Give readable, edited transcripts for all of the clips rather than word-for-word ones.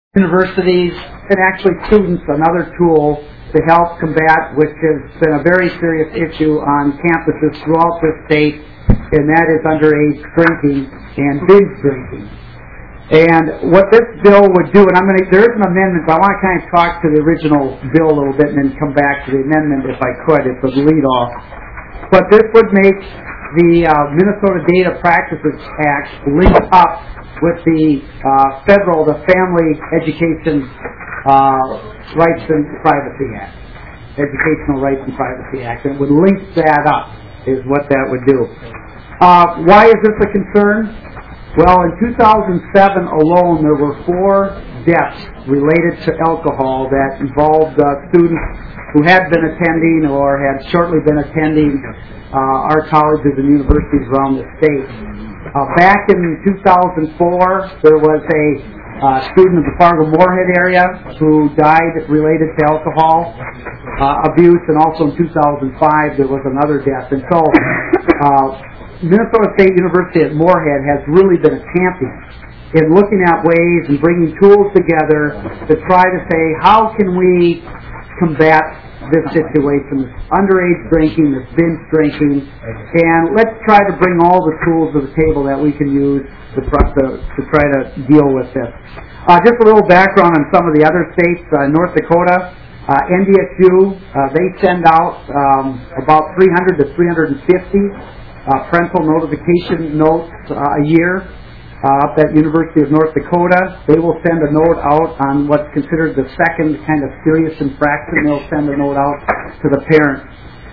universities and actually students another tool to help combat, which has been a very serious issue on campuses throughout this state, and that is underage drinking and binge drinking. And what this bill would do, and there is an amendment, but I want to kind of talk to the original bill a little bit and then come back to the amendment if I could. It's a lead-off. But this would make the Minnesota Data Practices Act link up with the the Family Education Rights and Privacy Act, Educational Rights and Privacy Act. And it would link that up, is what that would do. Why is this a concern? Well, in 2007 alone, there were 4 deaths related to alcohol that involved students who had been attending or had shortly been attending our colleges and universities around the state. Back in 2004, there was a student in the Fargo-Moorhead area who died related to alcohol abuse, and also in 2005 there was another death. And so Minnesota State University at Moorhead has really been a champion in looking at ways and bringing tools together to try to say, how can we combat this situation, this underage drinking, this binge drinking, and let's try to bring all the tools to the table that we can use to try to deal with this. Just a little background on some of the other states. North Dakota, NDSU, they send out about 300 to 350 parental notification notes a year. Up at University of North Dakota, they will send a note out on what's considered the second kind of serious infraction. They'll send a note out to the parents.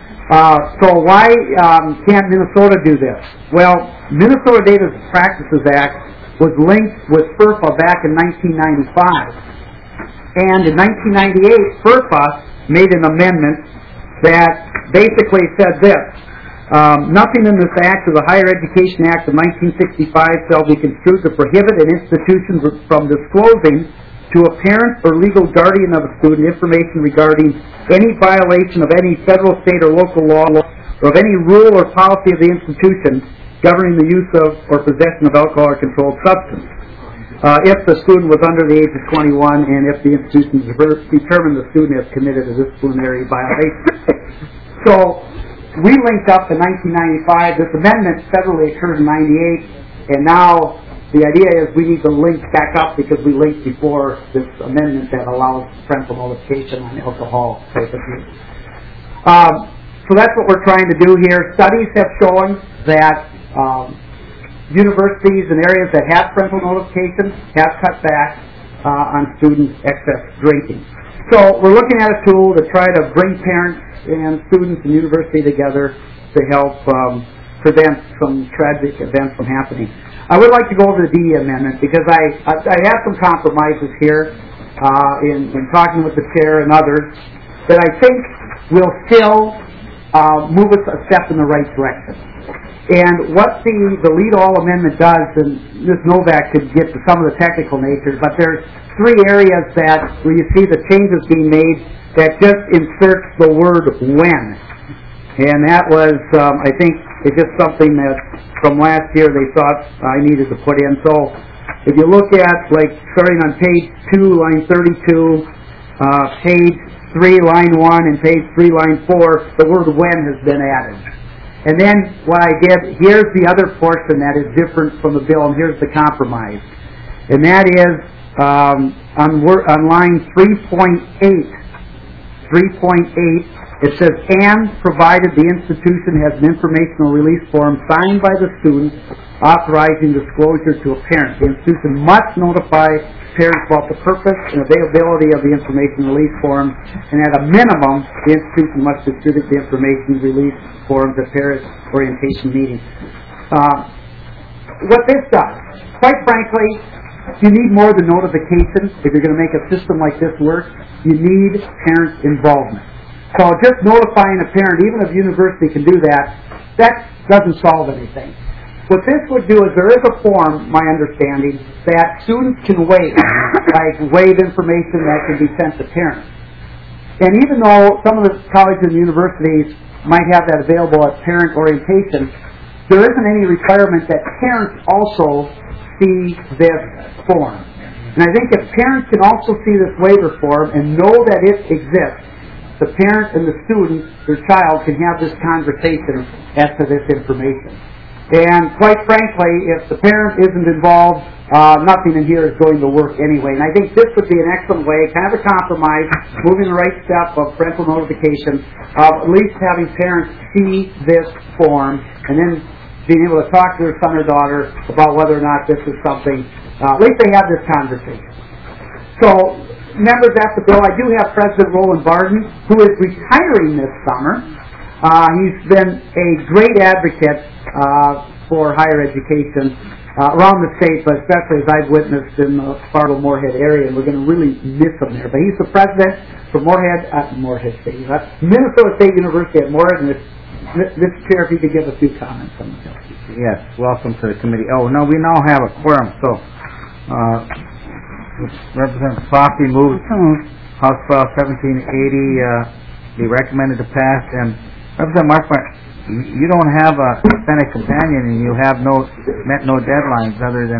So why can't Minnesota do this? Well, Minnesota Data Practices Act was linked with FERPA back in 1995. And in 1998, FERPA made an amendment that basically said this: nothing in this Act or the Higher Education Act of 1965 shall be construed to prohibit an institution from disclosing to a parent or legal guardian of a student information regarding any violation of any federal, state, or local law or of any rule or policy of the institution governing the use of or possession of alcohol or controlled substance. If the student was under the age of 21 and if the institution determined the student has committed a disciplinary violation. So we linked up in 1995. This amendment federally occurred in 98, and now the idea is we need to link back up because we linked before this amendment that allows parental notification on alcohol type of use. So that's what we're trying to do here. Studies have shown that universities and areas that have parental notification have cut back on student excess drinking. So we're looking at a tool to try to bring parents and students and university together to help prevent some tragic events from happening. I would like to go over the DE amendment because I have some compromises here in talking with the chair and others that I think will still move us a step in the right direction. And what the lead-all amendment does, and Ms. Novak could get to some of the technical nature, but there's 3 areas where you see the changes being made that just inserts the word when. And that was, I think, it's just something that from last year they thought I needed to put in. So if you look at, like, starting on page 2, line 32, page 3, line 1, and page 3, line 4, the word when has been added. And then what I did, here's the other portion that is different from the bill, and here's the compromise. And that is on line 3.8, it says, and provided the institution has an informational release form signed by the student authorizing disclosure to a parent. The institution must notify parents about the purpose and availability of the information release form, and at a minimum, the institution must distribute the information release forms at parent orientation meetings. What this does, quite frankly, you need more than notification. If you're going to make a system like this work, you need parent involvement. So just notifying a parent, even if a university can do that, that doesn't solve anything. What this would do is there is a form, my understanding, that students can waive, like waive information that can be sent to parents. And even though some of the colleges and universities might have that available at parent orientation, there isn't any requirement that parents also see this form. And I think if parents can also see this waiver form and know that it exists, the parent and the student, their child, can have this conversation as to this information. And quite frankly, if the parent isn't involved, nothing in here is going to work anyway. And I think this would be an excellent way, kind of a compromise, moving the right step of parental notification, of at least having parents see this form, and then being able to talk to their son or daughter about whether or not this is something, at least they have this conversation. So, members, that's the bill. I do have President Roland Barden, who is retiring this summer. He's been a great advocate for higher education around the state, but especially as I've witnessed in the Fargo-Moorhead area, and we're going to really miss him there. But he's the president for Moorhead State, Minnesota State University at Moorhead. And Mr. Chair, if you could give a few comments on the bill. Yes, welcome to the committee. Oh, no, we now have a quorum, so Representative Coffey moves House File 1780 be recommended to pass, and Representative Marquardt, you don't have a Senate companion, and you have met no deadlines other than...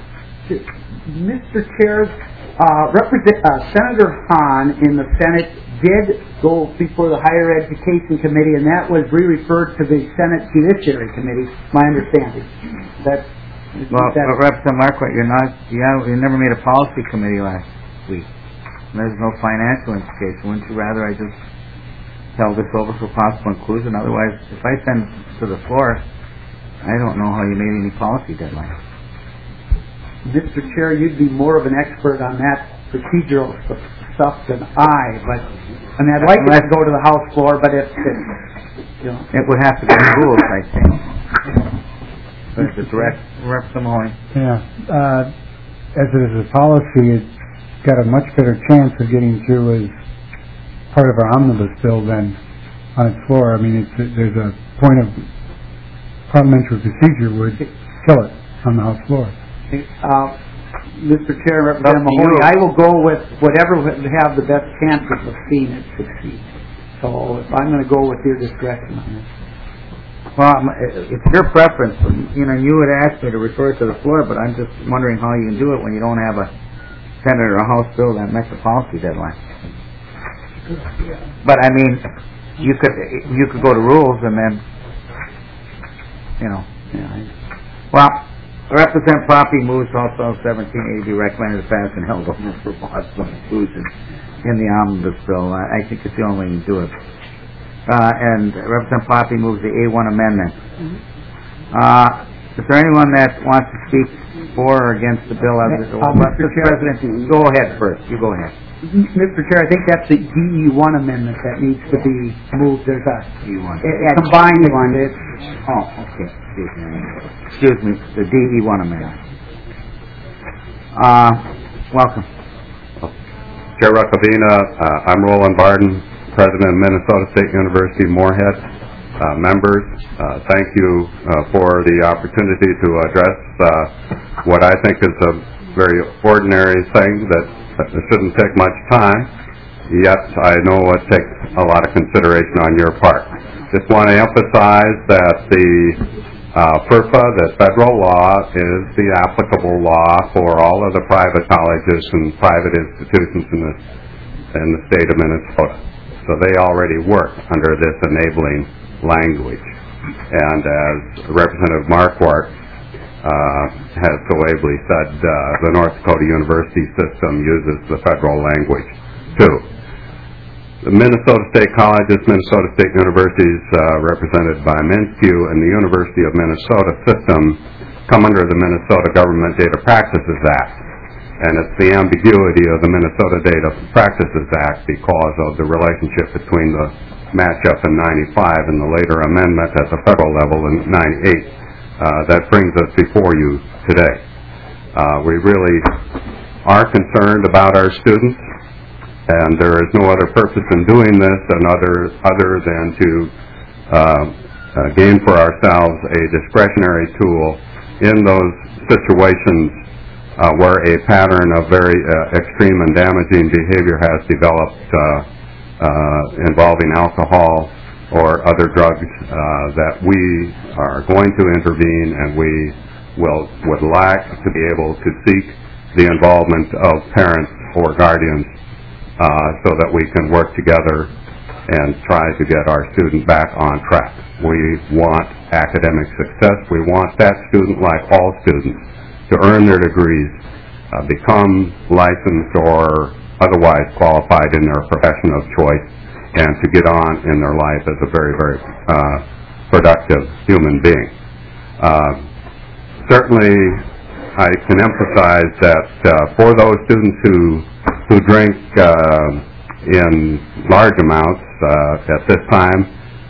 Mr. Chair, Senator Hahn in the Senate did go before the Higher Education Committee, and that was re-referred to the Senate Judiciary Committee, my understanding. Representative Marquardt, you never made a policy committee last week. There's no financial implication. Wouldn't you rather I just held this over for possible inclusion? Otherwise, if I send to the floor, I don't know how you made any policy deadline. Mr. Chair, you'd be more of an expert on that procedural stuff than I, but I mean, I'd like it to go to the House floor, but if it would have to go to rules, I think. But it's a direct Representative Mahoney. Yeah, as it is a policy, it's got a much better chance of getting through as part of our omnibus bill than on its floor. I mean, there's a point of parliamentary procedure would kill it on the House floor. Mr. Chair, Representative Mahoney, I will go with whatever would have the best chances of seeing it succeed. So I'm going to go with your discretion on this. Well, it's your preference. You would ask me to refer it to the floor, but I'm just wondering how you can do it when you don't have a Senate or a House bill that met the policy deadline. But I mean, you could go to rules and then, Well, Representative Poppy moves also 1780 be recommended to pass and held over for possible inclusion in the omnibus bill. I think it's the only way you can do it. And Representative Poppy moves the A1 amendment. Is there anyone that wants to speak for or against the bill? Mr. President, go ahead first. You go ahead. Mr. Chair, I think that's the DE1 amendment that needs to be moved. There's a combined one. Okay. Excuse me. The DE1 amendment. Welcome. Chair Ruckavina, I'm Roland Barden, President of Minnesota State University Moorhead. Members, thank you for the opportunity to address what I think is a very ordinary thing that shouldn't take much time, yet I know it takes a lot of consideration on your part. Just want to emphasize that the FERPA, the federal law, is the applicable law for all of the private colleges and private institutions in the state of Minnesota. So they already work under this enabling language. And as Representative Marquardt has so ably said, the North Dakota University system uses the federal language too. The Minnesota State Colleges, Minnesota State Universities, represented by MnSCU, and the University of Minnesota system come under the Minnesota Government Data Practices Act. And it's the ambiguity of the Minnesota Data Practices Act because of the relationship between the matchup in 95 and the later amendment at the federal level in 98 that brings us before you today. We really are concerned about our students, and there is no other purpose in doing this other than to gain for ourselves a discretionary tool in those situations where a pattern of very extreme and damaging behavior has developed involving alcohol or other drugs that we are going to intervene, and we would like to be able to seek the involvement of parents or guardians so that we can work together and try to get our student back on track. We want academic success. We want that student, like all students, to earn their degrees, become licensed or otherwise qualified in their profession of choice, and to get on in their life as a very, very productive human being. Certainly, I can emphasize that for those students who drink in large amounts at this time,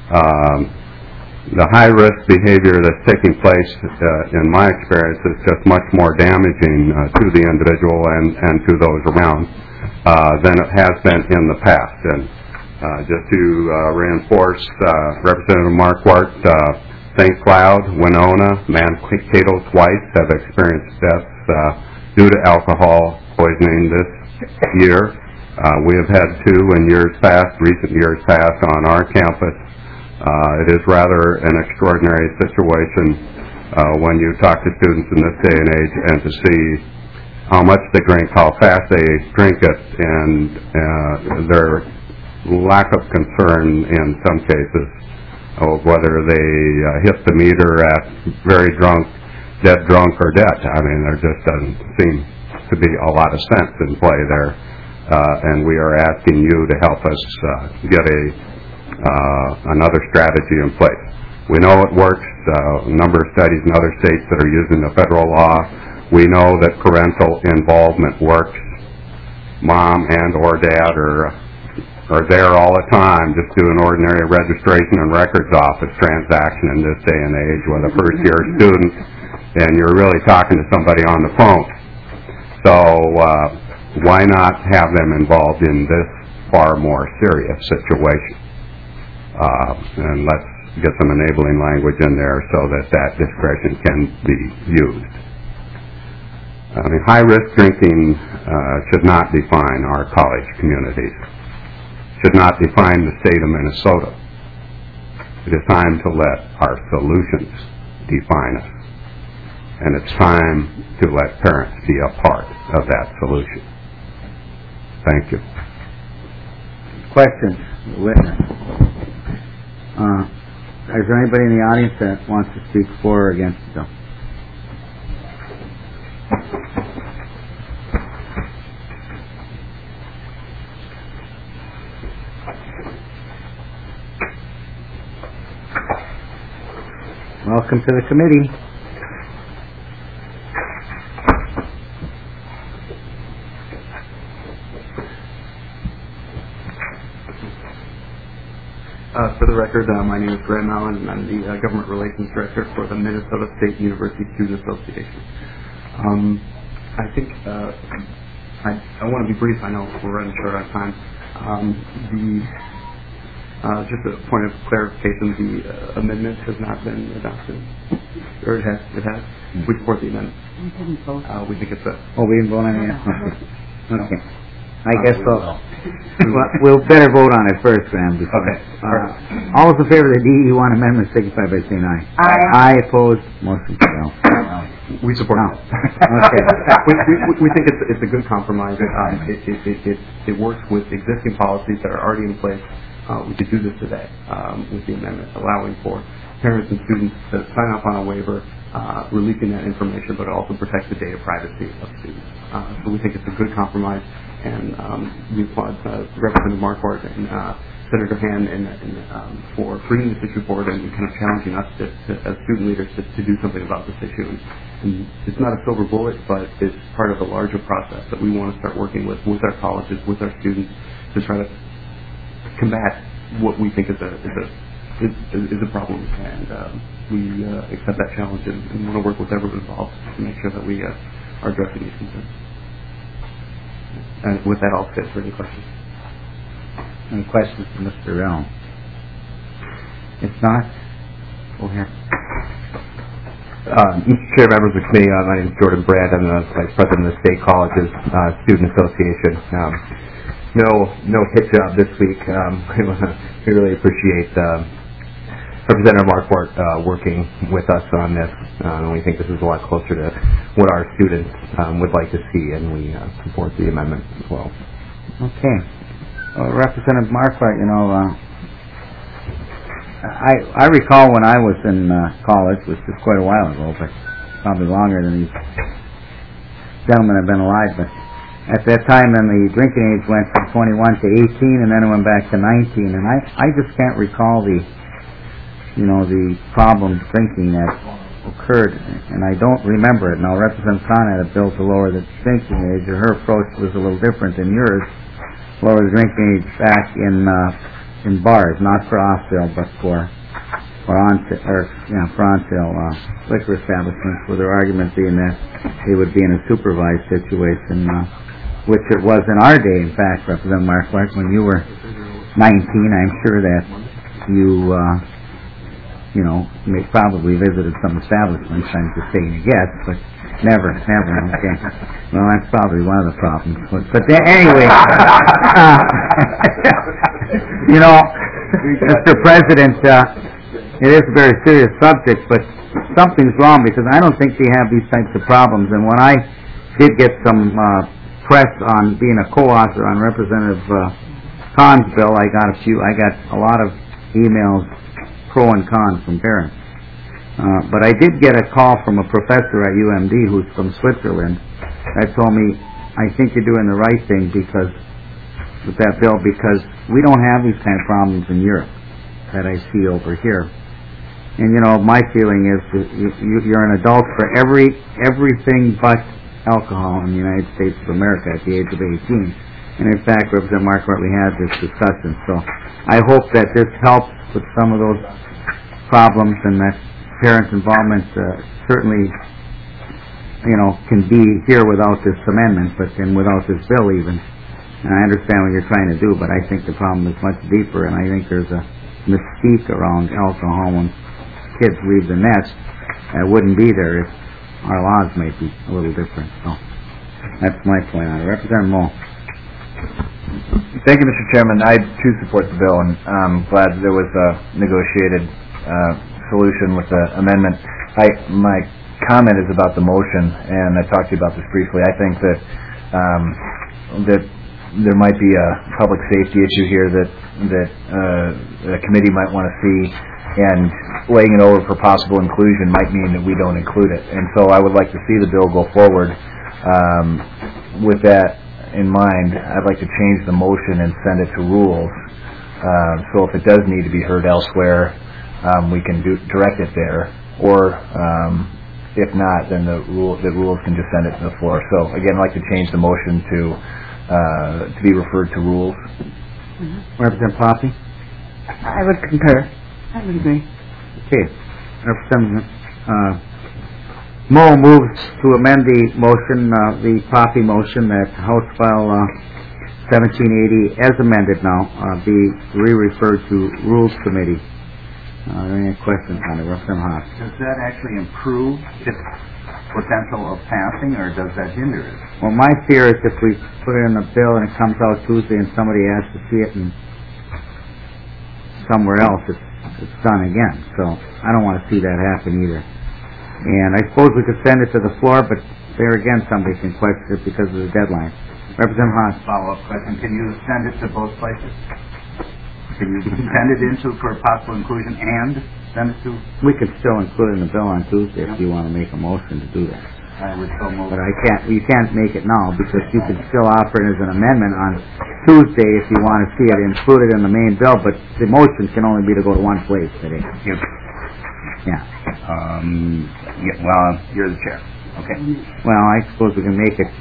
the high-risk behavior that's taking place, in my experience, is just much more damaging to the individual and to those around than it has been in the past. And just to reinforce, Representative Marquardt, St. Cloud, Winona, Mankato twice have experienced deaths due to alcohol poisoning this year. We have had two in recent years past on our campus. It is rather an extraordinary situation when you talk to students in this day and age and to see how much they drink, how fast they drink it, and their lack of concern in some cases of whether they hit the meter at very drunk, dead drunk, or dead. I mean, there just doesn't seem to be a lot of sense in play there. And we are asking you to help us get another strategy in place. We know it works. A number of studies in other states that are using the federal law. We know that parental involvement works. Mom and or dad are there all the time. Just do an ordinary registration and records office transaction in this day and age with a first-year student, and you're really talking to somebody on the phone. So why not have them involved in this far more serious situation? And let's get some enabling language in there so that discretion can be used. I mean, high-risk drinking should not define our college communities, should not define the state of Minnesota. It is time to let our solutions define us. And it's time to let parents be a part of that solution. Thank you. Questions? Witness. Is there anybody in the audience that wants to speak for or against the bill? Welcome to the committee. For the record, my name is Graham Allen, and I'm the Government Relations Director for the Minnesota State University Student Association. I think I want to be brief. I know we're running short on time. Just a point of clarification, the amendment has not been adopted. Or it has? It has? We support the amendment. We didn't vote. We think it's a... Oh, we didn't vote on it yet? Okay. I guess so. We'll better vote on it first, Graham. Okay. All those in favor of the DE1 amendment signify by saying aye. Aye. Aye, opposed, motion carries. We support No. it. Okay. we think it's a good compromise. It works with existing policies that are already in place. We could do this today with the amendment, allowing for parents and students to sign up on a waiver, releasing that information, but it also protects the data privacy of students. So we think it's a good compromise, and we applaud Representative Marquardt and Senator Hand for bringing this issue forward and kind of challenging us as student leaders to do something about this issue. And it's not a silver bullet, but it's part of a larger process that we want to start working with our colleges, with our students, to try to combat what we think is a problem. And we accept that challenge and want to work with everyone involved to make sure that we are addressing these concerns. And with that, I'll sit for any questions. Any questions for Mr. Allen? If not, go ahead. Mr. Chair, members of the committee, my name is Jordan Brand. I'm the Vice President of the State Colleges Student Association. No hit job this week. We really appreciate Representative Marquardt working with us on this, and we think this is a lot closer to what our students would like to see, and we support the amendment as well. Okay. Representative Marquardt, I recall when I was in college, which was quite a while ago, but probably longer than these gentlemen have been alive, but at that time then the drinking age went from 21 to 18 and then it went back to 19, and I just can't recall the problem drinking that occurred, and I don't remember it. Now Representative Khan had a bill to lower the drinking age, and her approach was a little different than yours, lower the drinking age back in bars, not for off-sale, but for on-sale liquor establishments, with their argument being that they would be in a supervised situation, which it was in our day, in fact, Representative Marquardt, when you were 19, I'm sure that you may probably visited some establishments. I'm just saying a guess, but never, okay. Well, that's probably one of the problems. But anyway, Mr. President, it is a very serious subject, but something's wrong, because I don't think we have these types of problems. And when I did get some press on being a co-author on Representative Khan's bill, I got a lot of emails pro and con from parents. But I did get a call from a professor at UMD who's from Switzerland that told me, I think you're doing the right thing with that bill, because we don't have these kind of problems in Europe that I see over here. And my feeling is that you're an adult for everything but alcohol in the United States of America at the age of 18. And in fact, Representative Marquardt, we had this discussion. So I hope that this helps with some of those problems, and that parents' involvement certainly, can be here without this amendment, but then without this bill even. And I understand what you're trying to do, but I think the problem is much deeper, and I think there's a mystique around alcohol when kids leave the nest that wouldn't be there if our laws might be a little different. So that's my point on it. Representative Moe. Thank you, Mr. Chairman. I too support the bill, and I'm glad there was a negotiated solution with the amendment. My comment is about the motion, and I talked to you about this briefly. I think that there might be a public safety issue here that the committee might want to see, and laying it over for possible inclusion might mean that we don't include it. And so I would like to see the bill go forward. With that in mind, I'd like to change the motion and send it to rules. So if it does need to be heard elsewhere, we can direct it there. Or if not, then the rules can just send it to the floor. So again, I'd like to change the motion to be referred to rules. Mm-hmm. Representative Poppy? I would concur. I would agree. Okay. Representative Moe moves to amend the motion, the Poppy motion, that House File 1780, as amended now, be re-referred to Rules Committee. Are there any questions on it? Representative Haas. Does that actually improve its potential of passing, or does that hinder it? Well, my fear is if we put it in the bill and it comes out Tuesday and somebody has to see it and somewhere else, it's done again. So I don't want to see that happen either. And I suppose we could send it to the floor, but there again somebody can question it because of the deadline. Representative Haas. Follow-up question. Can you send it to both places? Can you send it into for possible inclusion and send it to... We could still include it in the bill on Tuesday if you want to make a motion to do that. I would so move. But you can't make it now, because you could still offer it as an amendment on Tuesday if you want to see it included in the main bill, but the motion can only be to go to one place today. Yep. Yeah. Well, you're the chair. Okay. Well, I suppose we can make it,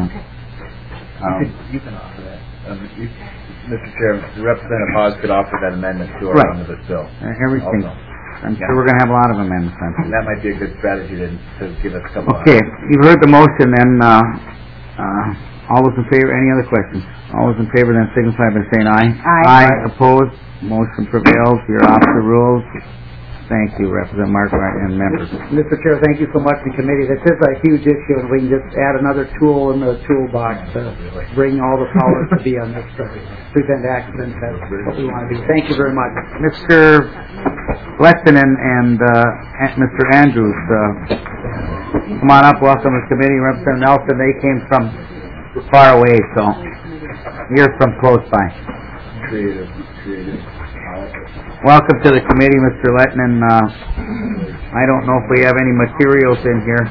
You can offer that. Mr. Chairman, Representative Haas could offer that amendment to our omnibus bill. Everything. Also. I'm sure we're going to have a lot of amendments on And that might be a good strategy to give us a couple Okay, you've heard the motion, then all those in favor, any other questions? All those in favor then signify by saying aye. Aye. Opposed? Motion prevails. You're off the rules. Thank you, Representative Marquardt and members. Mr. Chair, thank you so much to the committee. This is a huge issue, and we can just add another tool in the toolbox to bring all the powers to be on this to prevent accidents. That's what we want to do. Thank you very much. Mr. Lehtinen and Mr. Andrews. Come on up, welcome to the committee. Representative Nelson, they came from far away, so you're from close by. Creative. Welcome to the committee, Mr. Lehtinen. I don't know if we have any materials in here.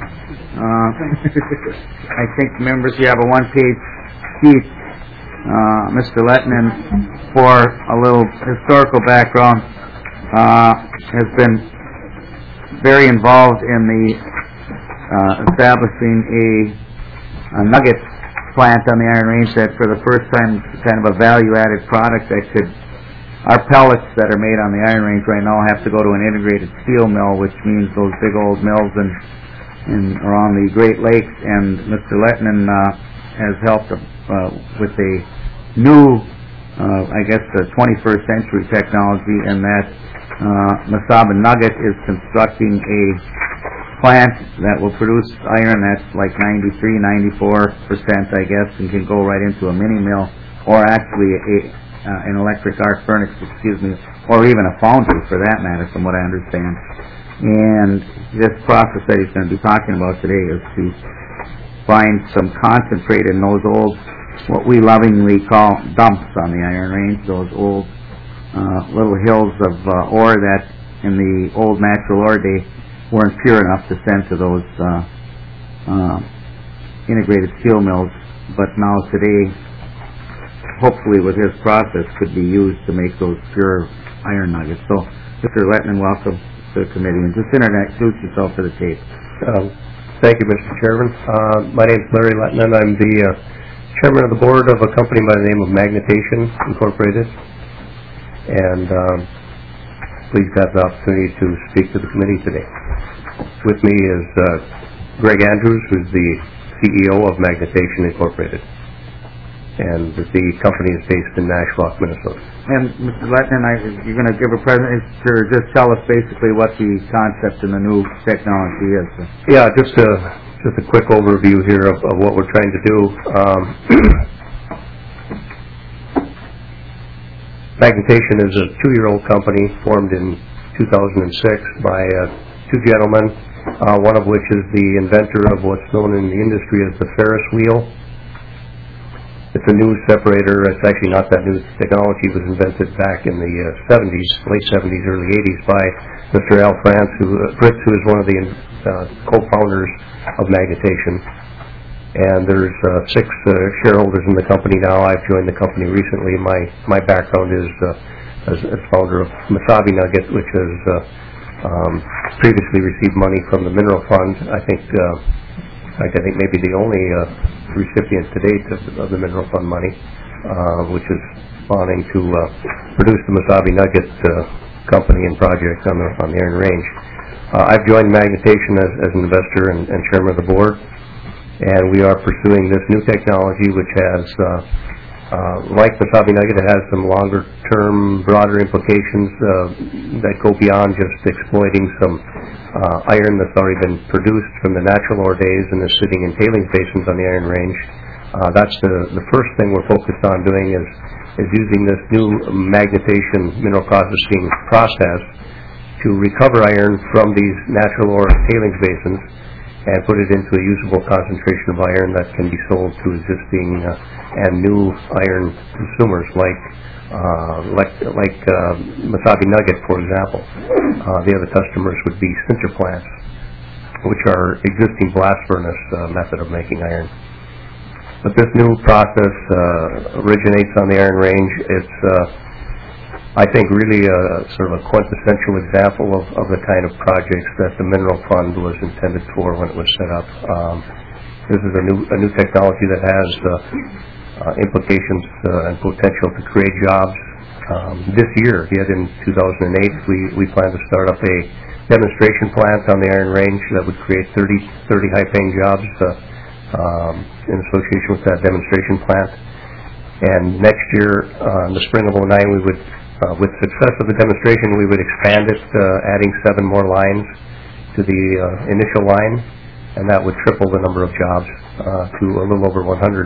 I think, members, you have a one-page sheet. Mr. Lehtinen, for a little historical background, has been very involved in the establishing a nugget plant on the Iron Range that for the first time kind of a value-added product that could, our pellets that are made on the Iron Range right now have to go to an integrated steel mill, which means those big old mills around the Great Lakes, and Mr. Lehtinen has helped with a new, I guess, the 21st century technology, and that Mesaba Nugget is constructing a plant that will produce iron that's like 93-94%, I guess, and can go right into a mini mill, or actually an electric arc furnace, or even a foundry for that matter, from what I understand. And this process that he's going to be talking about today is to find some concentrate in those old, what we lovingly call dumps on the Iron Range, those old little hills of ore that in the old natural ore day weren't pure enough to send to those integrated steel mills, but now today, hopefully with his process, could be used to make those pure iron nuggets. So, Mr. Lehtinen, welcome to the committee, and just introduce yourself to the tape. Thank you, Mr. Chairman. My name is Larry Lehtinen. I'm the chairman of the board of a company by the name of Magnetation Incorporated, and pleased to have the opportunity to speak to the committee today. With me is Greg Andrews, who's the CEO of Magnetation Incorporated, and the company is based in Nashwauk, Minnesota. And Mr. Lehtinen, you're going to give a presentation, or just tell us basically what the concept in the new technology is. Yeah, just a quick overview here of what we're trying to do. Magnetation is a 2-year-old company formed in 2006 by two gentlemen, one of which is the inventor of what's known in the industry as the Ferris wheel. It's a new separator. It's actually not that new. Technology was invented back in the 70s, late 70s, early 80s by Mr. Al Fritz, who is one of the co-founders of Magnetation. And there's 6 shareholders in the company now. I've joined the company recently. My background is as founder of Mesabi Nugget, which has previously received money from the Mineral Fund. I think maybe the only recipient to date of the Mineral Fund money, which is wanting to produce the Mesabi Nugget company and project on the Iron Range. I've joined Magnetation as an investor and chairman of the board, and we are pursuing this new technology, which has, like Mesabi Nugget, it has some longer-term, broader implications that go beyond just exploiting some iron that's already been produced from the natural ore days and is sitting in tailings basins on the Iron Range. That's the first thing we're focused on doing is using this new magnetation mineral processing process to recover iron from these natural ore tailings basins and put it into a usable concentration of iron that can be sold to existing and new iron consumers like Mesabi Nugget, for example. The other customers would be sinter plants, which are existing blast furnace method of making iron. But this new process originates on the Iron Range. It's, I think, really sort of a quintessential example of the kind of projects that the Mineral Fund was intended for when it was set up. This is a new technology that has implications and potential to create jobs. This year, yet in 2008, we plan to start up a demonstration plant on the Iron Range that would create 30 high-paying jobs in association with that demonstration plant. And next year, in the spring of 2009, we would, with success of the demonstration, we would expand it, adding 7 more lines to the initial line, and that would triple the number of jobs to a little over 100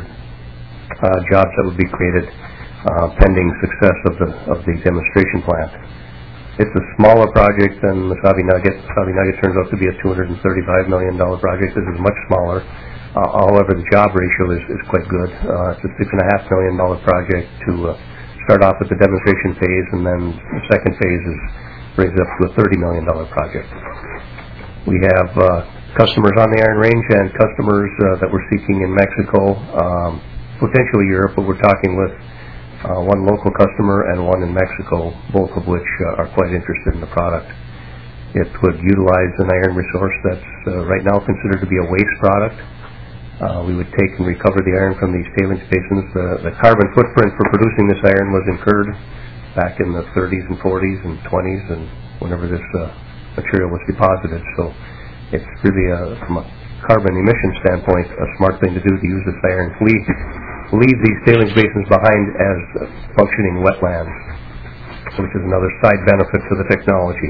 jobs that would be created pending success of the demonstration plant. It's a smaller project than the Sabi Nugget. Sabi Nugget turns out to be a $235 million project. This is much smaller. However, the job ratio is quite good. It's a $6.5 million project to start off with the demonstration phase, and then the second phase brings it up to a $30 million project. We have customers on the Iron Range and customers that we're seeking in Mexico, potentially Europe, but we're talking with one local customer and one in Mexico, both of which are quite interested in the product. It would utilize an iron resource that's right now considered to be a waste product. We would take and recover the iron from these tailings basins. The carbon footprint for producing this iron was incurred back in the 30s and 40s and 20s, and whenever this material was deposited. So it's really, from a carbon emission standpoint, a smart thing to do to use this iron. Leave these tailings basins behind as functioning wetlands, which is another side benefit to the technology.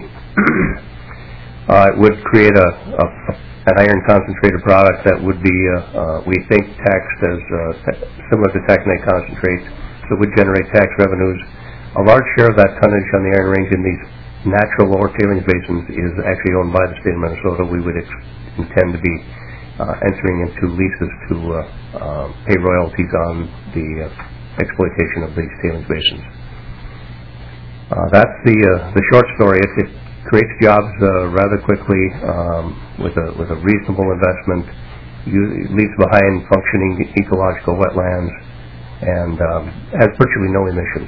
It would create an iron concentrated product that would be, we think, taxed as similar to taconite concentrate, so it would generate tax revenues. A large share of that tonnage on the Iron Range in these natural lower tailings basins is actually owned by the state of Minnesota. We would intend to be entering into leases to pay royalties on the exploitation of these tailings basins. That's the short story. It creates jobs rather quickly with a reasonable investment. Leaves behind functioning ecological wetlands and has virtually no emissions.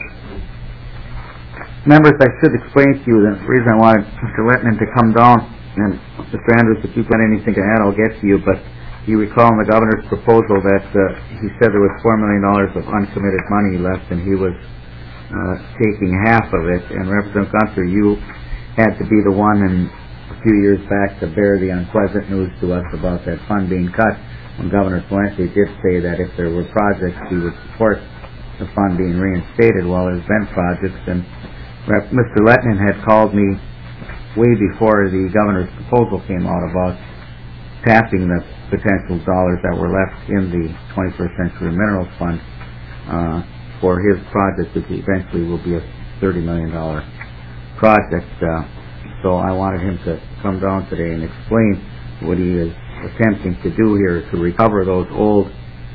Members, I should explain to you the reason I wanted Mr. Lettman to come down. And Mr. Andrews, if you've got anything to add, I'll get to you. But you recall in the governor's proposal that he said there was $4 million of uncommitted money left, and he was taking half of it. And Representative Gunther, you had to be the one a few years back to bear the unpleasant news to us about that fund being cut, when Governor Fuente did say that if there were projects, he would support the fund being reinstated. While there's been projects, and Mr. Lettman had called me way before the governor's proposal came out about tapping the potential dollars that were left in the 21st Century Minerals Fund for his project, which eventually will be a $30 million project. So I wanted him to come down today and explain what he is attempting to do here to recover those old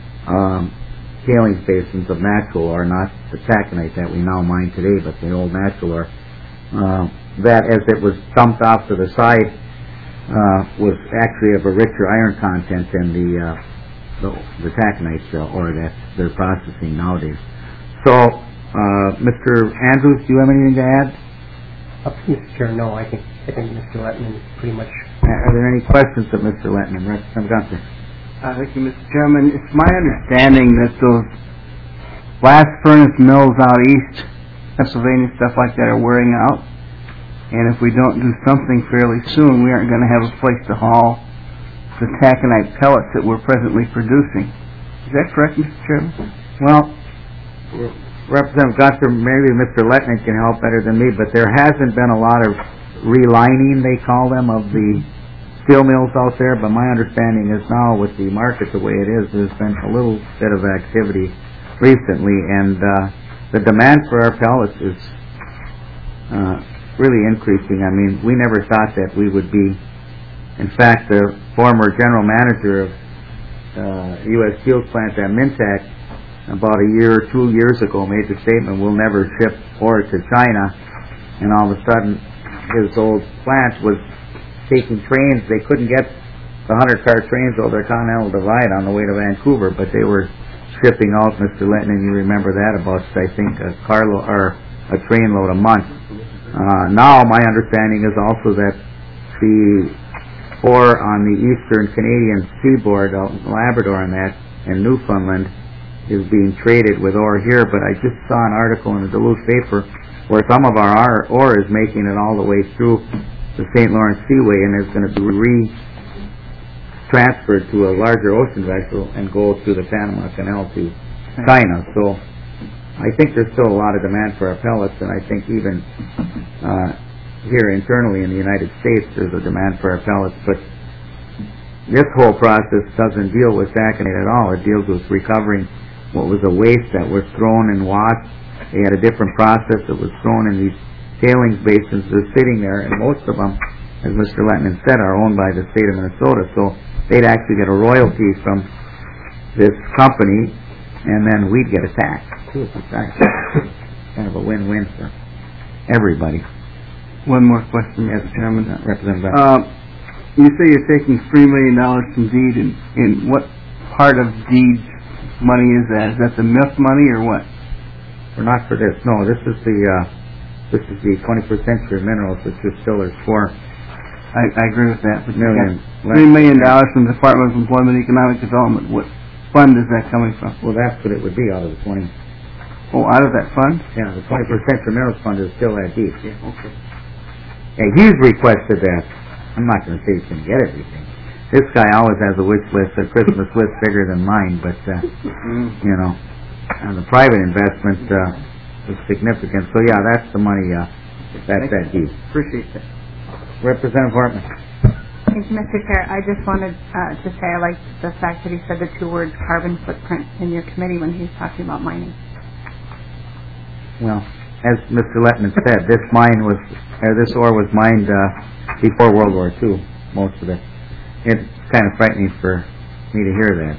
tailings basins of natural ore, not the taconite that we now mine today, but the old natural ore. That, as it was dumped off to the side, was actually of a richer iron content than the taconite ore that they're processing nowadays. So, Mr. Andrews, do you have anything to add? Mr. Chair, no. I think Mr. Lettman pretty much. Are there any questions of Mr. Lettman? Representative Gunther. Thank you, Mr. Chairman. It's my understanding that those blast furnace mills out east, Pennsylvania, stuff like that, are wearing out. And if we don't do something fairly soon, we aren't going to have a place to haul the taconite pellets that we're presently producing. Is that correct, Mr. Chairman? Well, Representative Gunther, maybe Mr. Lettman can help better than me, but there hasn't been a lot of relining, they call them, of the steel mills out there. But my understanding is now, with the market the way it is, there's been a little bit of activity recently, and the demand for our pellets is really increasing. I mean, we never thought that we would be. In fact, the former general manager of U.S. Steel plant at Mintac about a year or 2 years ago made the statement, we'll never ship ore to China, and all of a sudden his old plant was taking trains. They couldn't get the 100-car trains over the Continental Divide on the way to Vancouver, but they were shipping out, Mr. Linton, and you remember that, about, I think, a train load a month. Now my understanding is also that the ore on the eastern Canadian seaboard out in Labrador and Newfoundland is being traded with ore here, but I just saw an article in the Duluth paper where some of our ore is making it all the way through the St. Lawrence Seaway and is going to be transferred to a larger ocean vessel and go through the Panama Canal to China. So I think there's still a lot of demand for our pellets, and I think even here internally in the United States there's a demand for our pellets, but this whole process doesn't deal with taconite at all. It deals with recovering what was a waste that was thrown and washed. They had a different process that was thrown in these tailings basins that are sitting there, and most of them, as Mr. Lettman said, are owned by the state of Minnesota, so they'd actually get a royalty from this company, and then we'd get a tax, too. It's kind of a win-win for everybody. One more question, Yes, Mr. Chairman. Representative Bell. You say you're taking $3 million from DEED, and what part of DEED's money is that? Is that the MIF money or what? Well, not for this. No, this is the 21st Century Minerals, which is Fillers 4 I agree with that. But million. $3 million from the Department of Employment and Economic Development. What fund is that coming from? Well, that's what it would be out of the 20. Oh, out of that fund? Yeah, the 21st Century Minerals Fund is still at deep. Yeah, okay. Yeah, he's requested that. I'm not going to say he's going to get everything. This guy always has a wish list, a Christmas list bigger than mine, but, you know, and the private investment is significant. So, yeah, that's the money that's at deep. Appreciate that. Representative Hartman. Thank you, Mr. Chair. I just wanted to say I liked the fact that he said the two words carbon footprint in your committee when he was talking about mining. Well, as Mr. Lettman said, this ore was mined before World War II, most of it. It's kind of frightening for me to hear that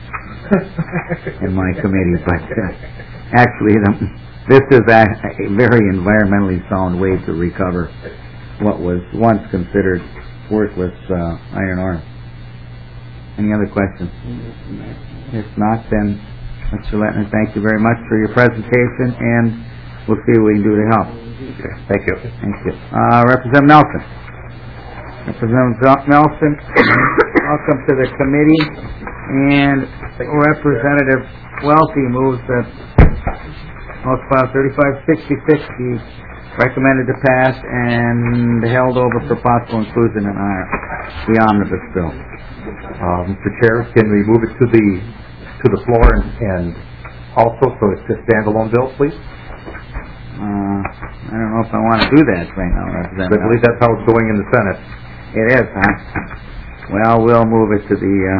in my committee, but actually this is a very environmentally sound way to recover what was once considered worthless iron ore. Any other questions? If not, then Mr. Lettman, thank you very much for your presentation, and we'll see what we can do to help. Okay, thank you. Thank you. Representative Nelson. Representative Nelson, welcome to the committee. And Representative Welty moves that House File 3566 be recommended to pass and held over for possible inclusion in the omnibus bill. Mr. Chair, can we move it to the floor and also so it's a standalone bill, please? I don't know if I want to do that right now, Representative. I believe that's how it's going in the Senate. It is, huh? Well, we'll move it to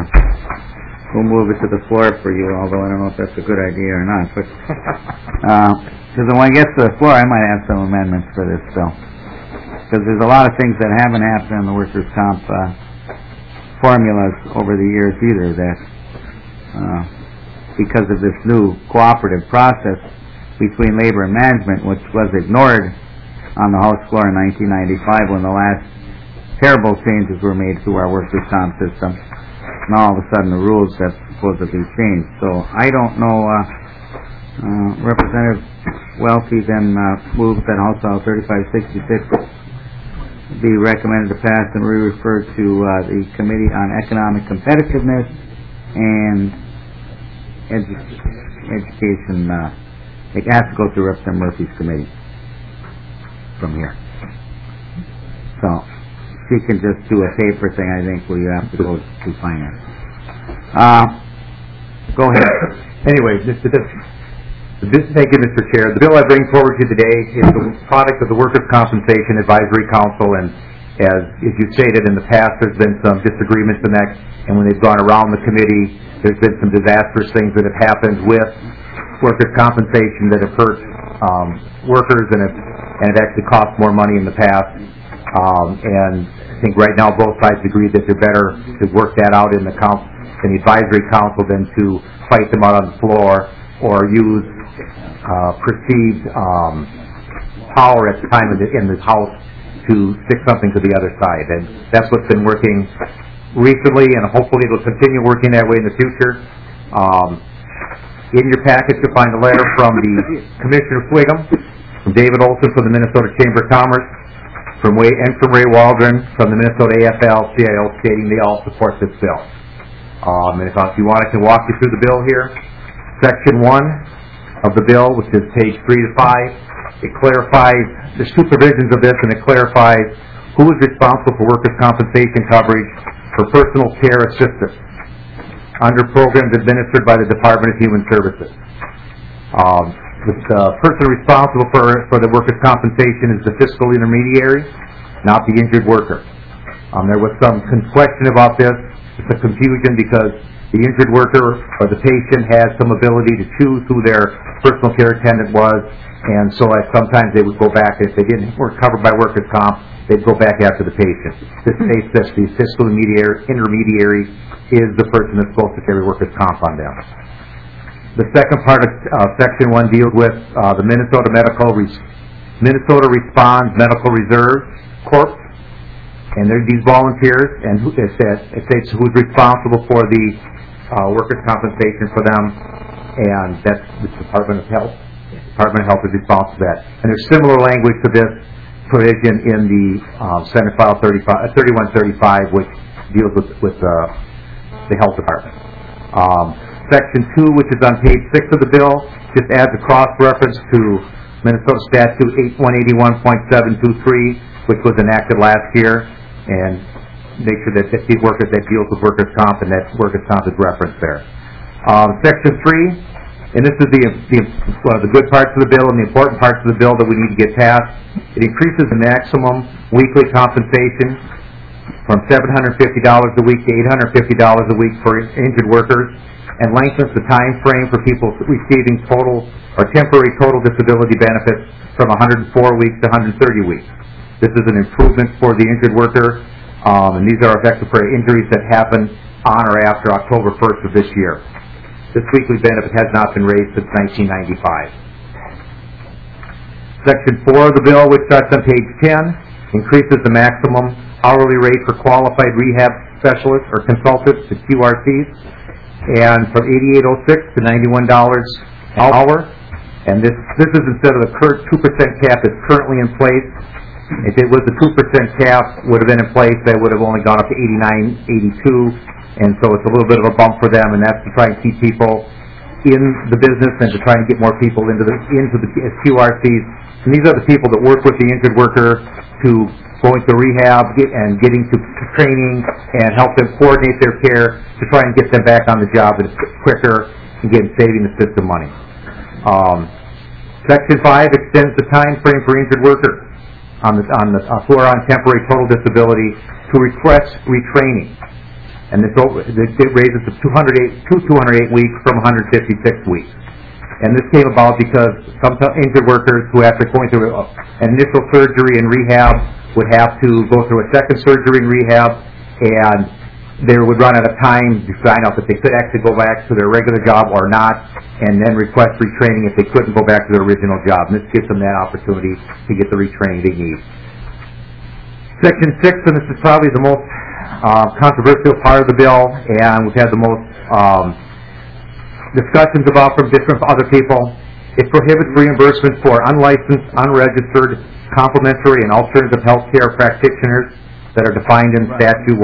the floor for you, although I don't know if that's a good idea or not. But because when it gets to the floor, I might have some amendments for this bill. Because there's a lot of things that haven't happened in the workers' comp formulas over the years either that, because of this new cooperative process between labor and management, which was ignored on the House floor in 1995 when the last terrible changes were made to our workers' comp system. And all of a sudden the rules have supposedly changed. So I don't know, Representative Welty then moved that House File 3566 be recommended to pass and re-referred to the Committee on Economic Competitiveness and Education. It has to go through Representative Murphy's committee from here. So she can just do a paper thing, I think, where you have to go to finance. Go ahead. Anyway, thank you, Mr. Chair. The bill I bring forward to you today is the product of the Workers' Compensation Advisory Council, and as you stated, in the past there's been some disagreements in that, and when they've gone around the committee, there's been some disastrous things that have happened with workers' compensation that have hurt workers and have actually cost more money in the past. And I think right now both sides agree that they're better to work that out in the advisory council than to fight them out on the floor or use perceived power at the time in the House to stick something to the other side. And that's what's been working recently, and hopefully it'll continue working that way in the future. In your package you'll find a letter from the Commissioner Swigum, from David Olson from the Minnesota Chamber of Commerce, from Ray Waldron from the Minnesota AFL-CIO, stating they all support this bill. And if you want, I can walk you through the bill here. Section 1 of the bill, which is page 3 to 5, it clarifies, there's two provisions of this, and it clarifies who is responsible for workers' compensation coverage for personal care assistance under programs administered by the Department of Human Services. The person responsible for the workers' compensation is the fiscal intermediary, not the injured worker. There was some question about this, some confusion, because the injured worker or the patient has some ability to choose who their personal care attendant was, and so sometimes they would go back, if they didn't work covered by workers' comp, they'd go back after the patient. This states that the fiscal intermediary is the person that's supposed to carry workers' comp on them. The second part of Section 1 deals with the Minnesota Responds Medical Reserve Corp. And they're these volunteers, and it states who's responsible for the workers' compensation for them, and that's the Department of Health. Department of Health is responsible for that. And there's similar language to this provision in the Senate File 3135, which deals with the Health Department. Section 2, which is on page 6 of the bill, just adds a cross-reference to Minnesota Statute 181.723, which was enacted last year, and make sure that the workers that deals with workers' comp and that workers' comp is referenced there. Section 3, and this is one of the good parts of the bill and the important parts of the bill that we need to get passed. It increases the maximum weekly compensation from $750 a week to $850 a week for injured workers, and lengthens the time frame for people receiving total or temporary total disability benefits from 104 weeks to 130 weeks. This is an improvement for the injured worker, and these are effective for injuries that happen on or after October 1st of this year. This weekly benefit has not been raised since 1995. Section 4 of the bill, which starts on page 10, increases the maximum hourly rate for qualified rehab specialists or consultants to QRCs, and from $88.06 to $91 an hour. And this is instead of the current 2% cap that's currently in place. If it was the 2% cap would have been in place, they would have only gone up to $89.82, and so it's a little bit of a bump for them, and that's to try and keep people in the business and to try and get more people into the QRCs. And these are the people that work with the injured worker to going to rehab and getting to training and help them coordinate their care to try and get them back on the job quicker and saving the system money. Section 5 extends the time frame for injured workers who are on temporary total disability to request retraining, and it raises to 208 weeks from 156 weeks. And this came about because some injured workers who, after going through an initial surgery and rehab, would have to go through a second surgery and rehab, and they would run out of time to find out if they could actually go back to their regular job or not, and then request retraining if they couldn't go back to their original job. And this gives them that opportunity to get the retraining they need. Section 6, and this is probably the most controversial part of the bill, and we've had the most discussions about from different other people. It prohibits reimbursement for unlicensed, unregistered, complementary, and alternative health care practitioners that are defined in Statute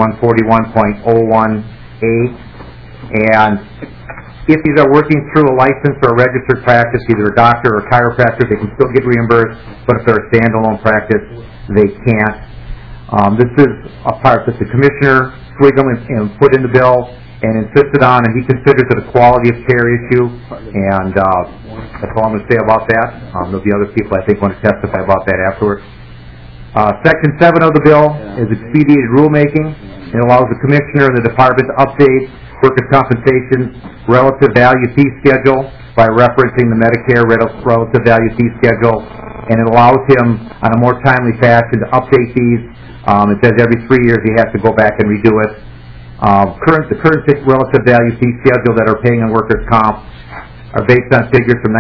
141.01A. And if these are working through a licensed or a registered practice, either a doctor or a chiropractor, they can still get reimbursed, but if they're a standalone practice, they can't. This is a part that the Commissioner Swigum put in the bill and insisted on, and he considers it a quality of care issue, and that's all I'm going to say about that. There'll be other people, I think, want to testify about that afterwards. Section 7 of the bill is expedited rulemaking. It allows the Commissioner and the Department to update workers' compensation relative value fee schedule by referencing the Medicare relative value fee schedule, and it allows him on a more timely fashion to update these. It says every 3 years he has to go back and redo it. The current relative value fee schedule that are paying on workers' comp are based on figures from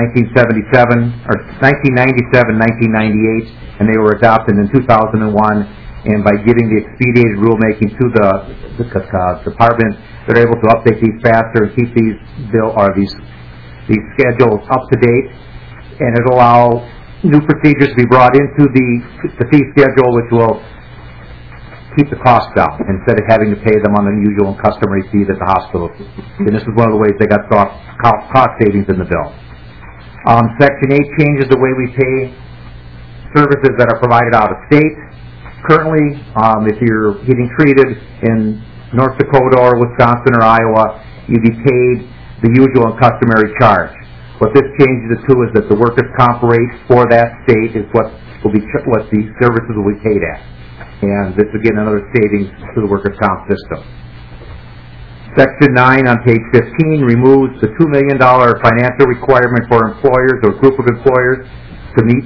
1997, 1998, and they were adopted in 2001. And by giving the expedited rulemaking to the department, they're able to update these faster and keep these schedules up to date, and it'll allow new procedures to be brought into the fee schedule, which will keep the cost down instead of having to pay them on the usual and customary fee that the hospital. And this is one of the ways they got cost savings in the bill. Section 8 changes the way we pay services that are provided out of state. Currently, if you're getting treated in North Dakota or Wisconsin or Iowa, you'd be paid the usual and customary charge. What this changes it to is that the workers' comp rate for that state is what the services will be paid at. And this is, again, another savings to the workers' comp system. Section 9 on page 15 removes the $2 million financial requirement for employers or group of employers to meet,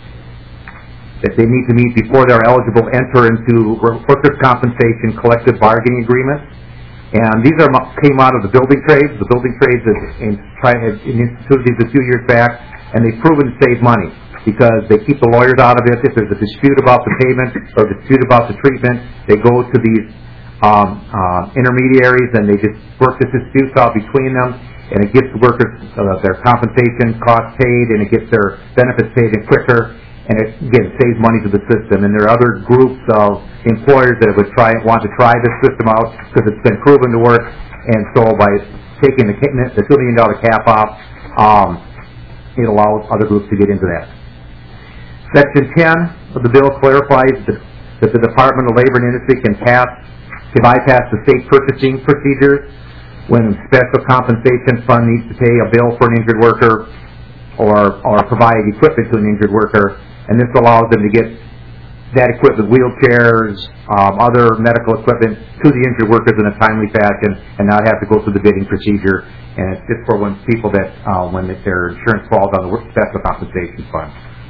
that they need to meet before they're eligible to enter into workers' compensation collective bargaining agreements. And these came out of the building trades. The building trades had instituted these a few years back, and they've proven to save money because they keep the lawyers out of it. If there's a dispute about the payment or a dispute about the treatment, they go to these intermediaries, and they just work the disputes out between them, and it gets the workers their compensation costs paid, and it gets their benefits paid in quicker, and it again saves money to the system. And there are other groups of employers that would want to try this system out because it's been proven to work, and so by taking the $2 million cap off, it allows other groups to get into that. Section 10 of the bill clarifies that the Department of Labor and Industry can bypass the state purchasing procedures when special compensation fund needs to pay a bill for an injured worker or provide equipment to an injured worker, and this allows them to get that equipment, wheelchairs, other medical equipment, to the injured workers in a timely fashion and not have to go through the bidding procedure. And it's just for when people that when their insurance falls on the special compensation fund.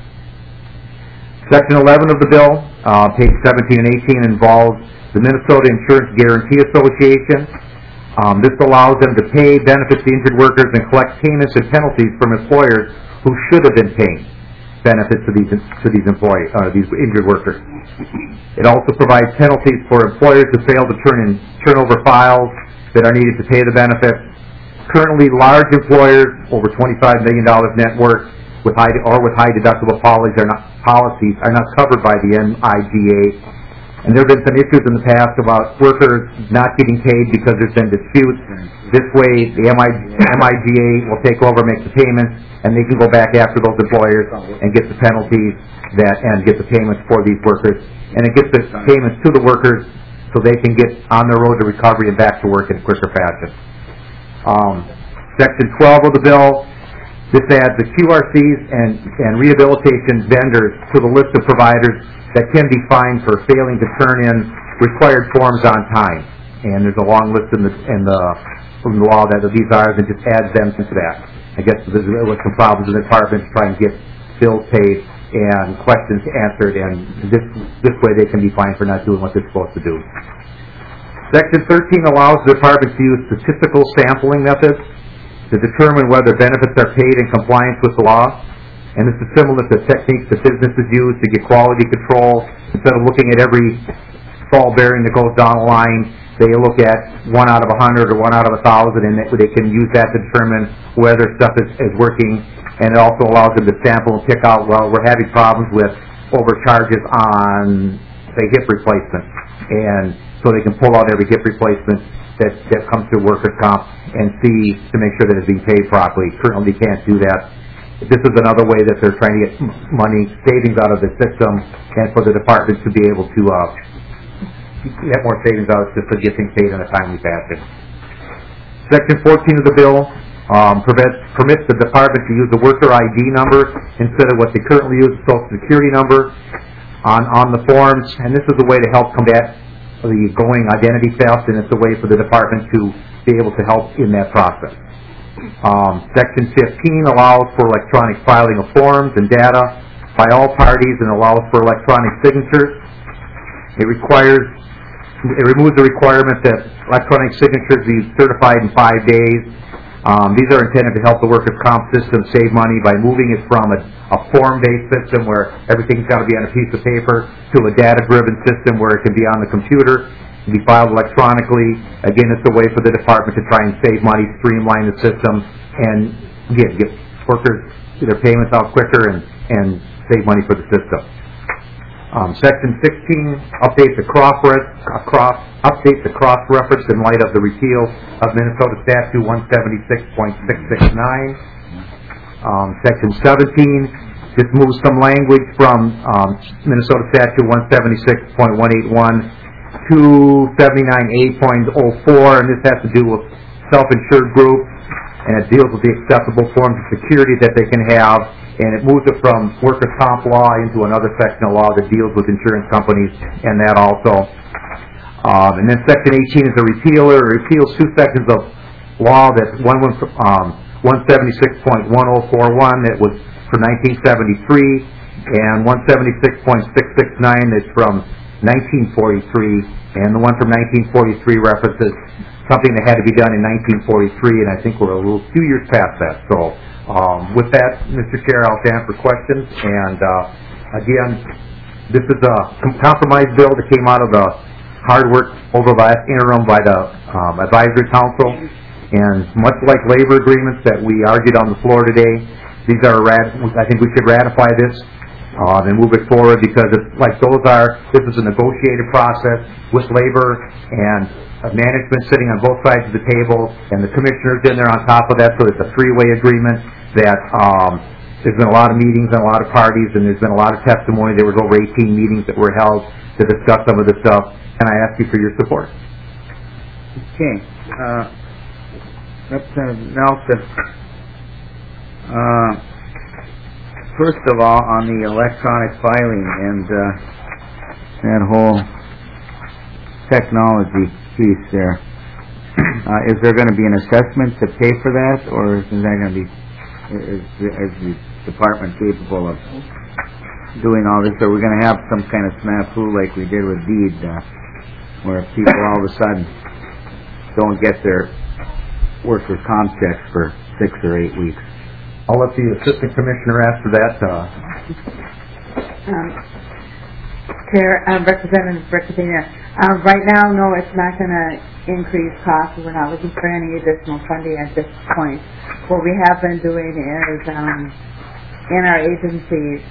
Section 11 of the bill, page 17 and 18, involves the Minnesota Insurance Guarantee Association. This allows them to pay benefits to injured workers and collect payments and penalties from employers who should have been paying benefits to these employees, these injured workers. It also provides penalties for employers who fail to turn over files that are needed to pay the benefits. Currently, large employers over $25 million net worth with high deductible policies are not covered by the MIGA. And there have been some issues in the past about workers not getting paid because there's been disputes. This way, the MIGA will take over, make the payments, and they can go back after those employers and get the penalties and get the payments for these workers. And it gets the payments to the workers so they can get on their road to recovery and back to work in a quicker fashion. Section 12 of the bill, this adds the QRCs and rehabilitation vendors to the list of providers that can be fined for failing to turn in required forms on time. And there's a long list from the law that these are, and just adds them to that. I guess there's some problems in the department trying to get bills paid and questions answered, and this way they can be fined for not doing what they're supposed to do. Section 13 allows the department to use statistical sampling methods to determine whether benefits are paid in compliance with the law. And this is similar to techniques that businesses use to get quality control. Instead of looking at every ball bearing that goes down the line, they look at 1 out of 100 or 1 out of 1,000, and they can use that to determine whether stuff is working. And it also allows them to sample and pick out, well, we're having problems with overcharges on, say, hip replacement. And so they can pull out every hip replacement that comes through workers' comp and see to make sure that it's being paid properly. Currently, they can't do that. This is another way that they're trying to get money, savings out of the system, and for the department to be able to get more savings out just to get things paid in a timely fashion. Section 14 of the bill permits the department to use the worker ID number instead of what they currently use, the Social Security number, on the forms. And this is a way to help combat the going identity theft, and it's a way for the department to be able to help in that process. Section 15 allows for electronic filing of forms and data by all parties and allows for electronic signatures. It removes the requirement that electronic signatures be certified in 5 days. These are intended to help the workers' comp system save money by moving it from a form-based system where everything's got to be on a piece of paper to a data-driven system where it can be on the computer, be filed electronically. Again, it's a way for the department to try and save money, streamline the system, and get workers their payments out quicker and save money for the system. Section 16 updates the cross-reference in light of the repeal of Minnesota Statute 176.669. Section 17 just moves some language from Minnesota Statute 176.181 to 79A.04, and this has to do with self-insured groups, and it deals with the acceptable forms of security that they can have, and it moves it from workers' comp law into another section of law that deals with insurance companies, and that also. And then Section 18 is a repealer. It repeals two sections of law. That one was 176.1041 that was from 1973, and 176.669 that's from 1943, and the one from 1943 references something that had to be done in 1943, and I think we're a few years past that. So with that, Mr. Chair, I'll stand for questions. And again, this is a compromise bill that came out of the hard work over last interim by the advisory council, and much like labor agreements that we argued on the floor today, these are I think we should ratify this and move it forward, because it's like this is a negotiated process with labor and management sitting on both sides of the table, and the commissioners in there on top of that, so it's a three-way agreement that there's been a lot of meetings and a lot of parties, and there's been a lot of testimony. There was over 18 meetings that were held to discuss some of this stuff, and I ask you for your support. Okay. Representative Nelson. First of all, on the electronic filing and that whole technology piece there, is there going to be an assessment to pay for that, or is that going to be, is the department capable of doing all this? Or are we going to have some kind of snafu like we did with DEED, where people all of a sudden don't get their workers' comp checks for 6 or 8 weeks? I'll let the assistant commissioner answer that. Chair, Representative Riccadena, right now, no, it's not going to increase costs. We're not looking for any additional funding at this point. What we have been doing is, in our agencies,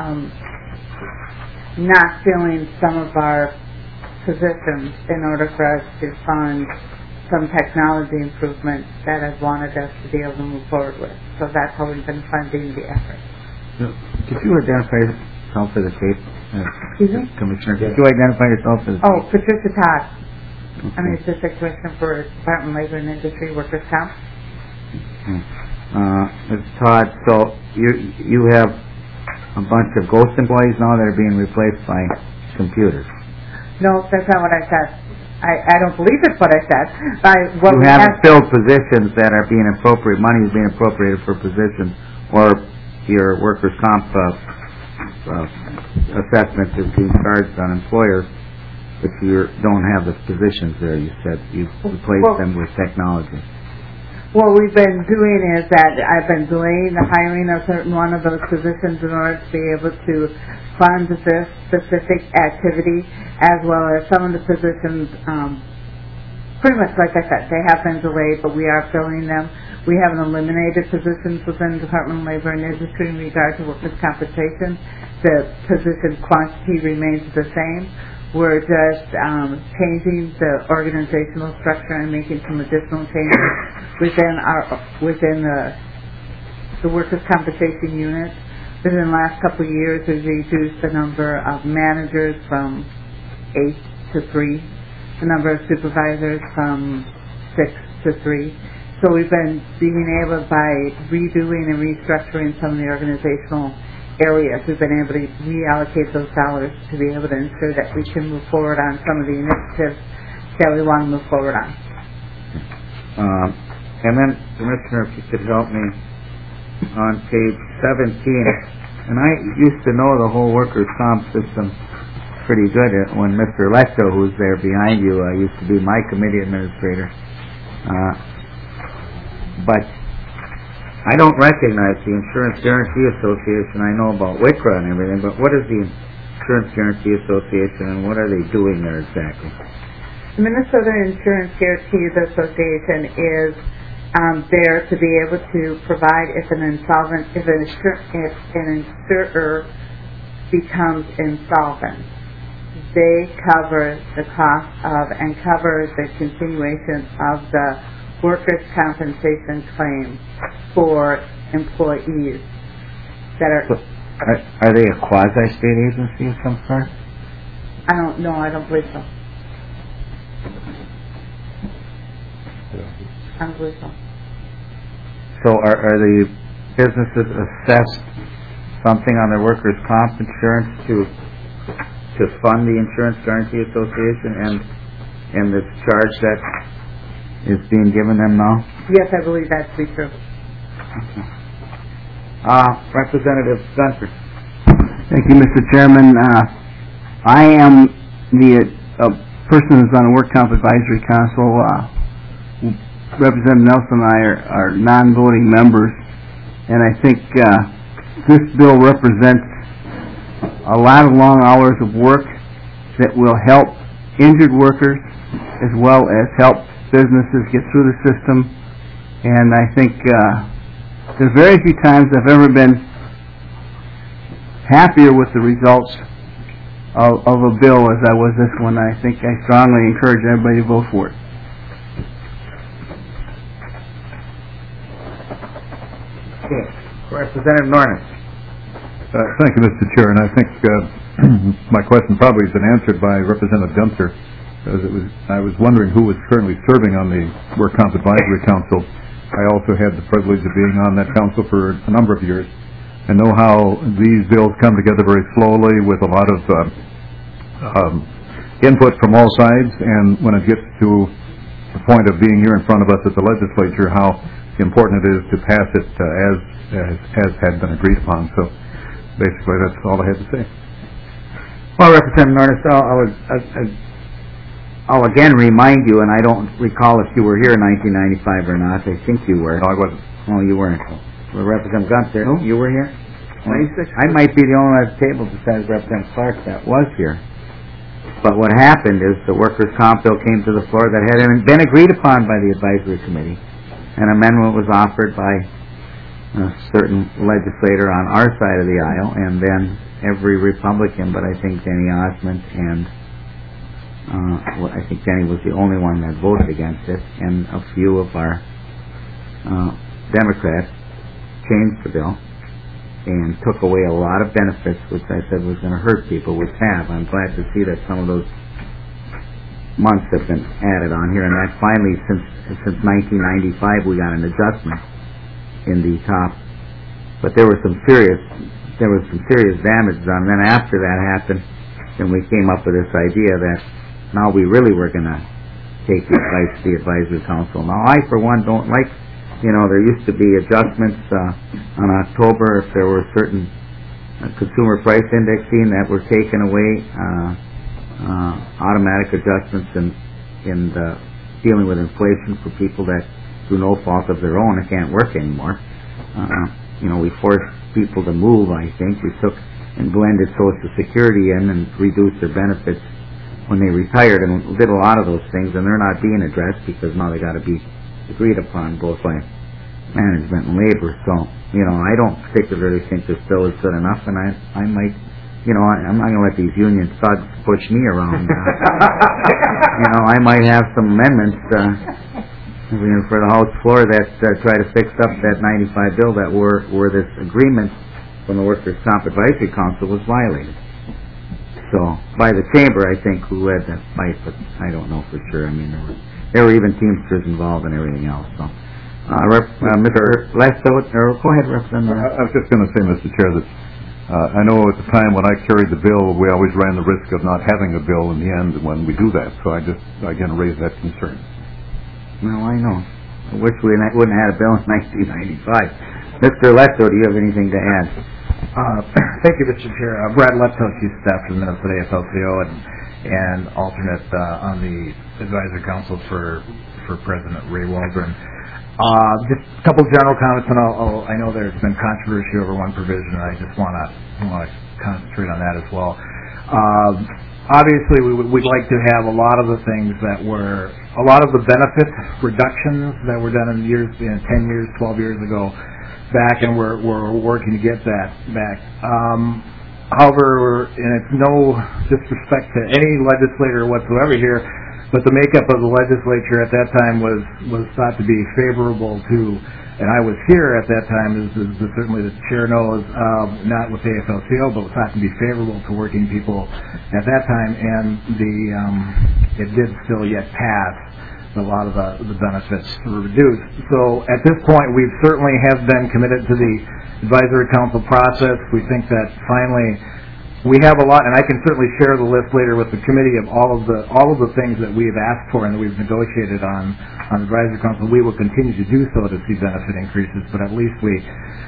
not filling some of our positions in order for us to fund some technology improvements that I've wanted us to be able to move forward with. So that's how we've been funding the effort. Could you identify yourself for the tape, Excuse me? Commissioner? Could you identify yourself for the tape? Oh, Patricia Todd. Okay. I'm the Assistant Commissioner for Department of Labor and Industry Workers' Comp. Ms. Todd, so you have a bunch of ghost employees now that are being replaced by computers. No, that's not what I said. I don't believe it's what I said. You haven't filled positions that are being appropriated, money is being appropriated for positions, or your workers' comp assessment is being charged on employers, but you don't have the positions there. You said you've replaced them with technology. What we've been doing is that I've been delaying the hiring of certain one of those positions in order to be able to fund this specific activity, as well as some of the positions, pretty much like I said, they have been delayed, but we are filling them. We haven't eliminated positions within the Department of Labor and Industry in regard to workers' compensation. The position quantity remains the same. We're just changing the organizational structure and making some additional changes within the workers' compensation unit. Within the last couple of years, we've reduced the number of managers from 8 to 3, the number of supervisors from 6 to 3. So we've been being able, by redoing and restructuring some of the organizational areas, we've been able to reallocate those dollars to be able to ensure that we can move forward on some of the initiatives that we want to move forward on. And then, Commissioner, if you could help me on page 17, and I used to know the whole workers' comp system pretty good when Mr. Lecto, who's there behind you, used to be my committee administrator. But I don't recognize the Insurance Guarantee Association. I know about WICRA and everything, but what is the Insurance Guarantee Association, and what are they doing there exactly? The Minnesota Insurance Guarantee Association is there to be able to provide if an insurer becomes insolvent. They cover the cost of and cover the continuation of the workers' compensation claim for employees that are... Are they a quasi-state agency of some sort? I don't know. I don't believe so. I don't believe so. So are the businesses assessed something on their workers' comp insurance to fund the Insurance Guarantee Association and and this charge that is being given them now? Yes, I believe that to be true. Representative Gunter. Thank you, Mr. Chairman. I am the person who's on the Work Comp Advisory Council. Representative Nelson and I are non-voting members, and I think this bill represents a lot of long hours of work that will help injured workers as well as help businesses get through the system. And I think there's very few times I've ever been happier with the results of a bill as I was this one. I think I strongly encourage everybody to vote for it. Okay. Representative Norris. Thank you, Mr. Chair, and I think my question probably has been answered by Representative Gunther, as I was wondering who was currently serving on the Work Comp Advisory Council. I also had the privilege of being on that council for a number of years, and know how these bills come together very slowly with a lot of input from all sides, and when it gets to the point of being here in front of us at the legislature, how important it is to pass it as had been agreed upon. So basically that's all I had to say. Well, Representative Norris, I'll again remind you, and I don't recall if you were here in 1995 or not. I think you were. No, I wasn't. Oh, you weren't. Well, Representative Gunther, you were here? I might be the only one at the table besides Representative Clark that was here. But what happened is the workers' comp bill came to the floor that had been agreed upon by the advisory committee. An amendment was offered by a certain legislator on our side of the aisle, and then every Republican, but I think Denny Osmond and I think Denny was the only one that voted against it, and a few of our Democrats changed the bill and took away a lot of benefits, which I said was going to hurt people, which have. I'm glad to see that some of those months have been added on here, and that finally, since 1995, we got an adjustment in the top. But there was some serious damage done. And then after that happened, then we came up with this idea that now we really were going to take the advice of the advisory council. Now, I, for one, don't like, there used to be adjustments on October if there were certain consumer price indexing that were taken away, automatic adjustments in the dealing with inflation for people that, through no fault of their own, it can't work anymore. We forced people to move, I think. We took and blended Social Security in and reduced their benefits when they retired, and did a lot of those things, and they're not being addressed because now they got to be agreed upon both by management and labor. So, I don't particularly think this bill is good enough, and I might, I'm not going to let these union thugs push me around. I might have some amendments for the House floor that try to fix up that 95 bill that where this agreement from the Workers' Comp Advisory Council was violated. So, by the chamber, I think, who led that fight, but I don't know for sure. I mean, there were even Teamsters involved and everything else. So, Mr. Lesto, go ahead, Representative. I was just going to say, Mr. Chair, that I know at the time when I carried the bill, we always ran the risk of not having a bill in the end when we do that. So I just, again, raised that concern. Well, I know. I wish we wouldn't have had a bill in 1995. Mr. Lesto, do you have anything to add? Thank you, Mr. Chair. Brad Leto, Chief Staff for the Minnesota AFL-CIO and alternate on the Advisory Council for President Ray Waldron. Just a couple of general comments, and I know there's been controversy over one provision, and I just want to concentrate on that as well. Obviously, we'd like to have a lot of the things that were, a lot of the benefit reductions that were done in 10 years, 12 years ago back, and we're working to get that back. However, and it's no disrespect to any legislator whatsoever here, but the makeup of the legislature at that time was thought to be favorable to, and I was here at that time, as certainly the chair knows, not with AFL-CIO, but was thought to be favorable to working people at that time, and it did still yet pass. A lot of the benefits were reduced. So at this point, we certainly have been committed to the advisory council process. We think that finally we have a lot, and I can certainly share the list later with the committee of all of the things that we've asked for and that we've negotiated on the advisory council. We will continue to do so to see benefit increases, but at least we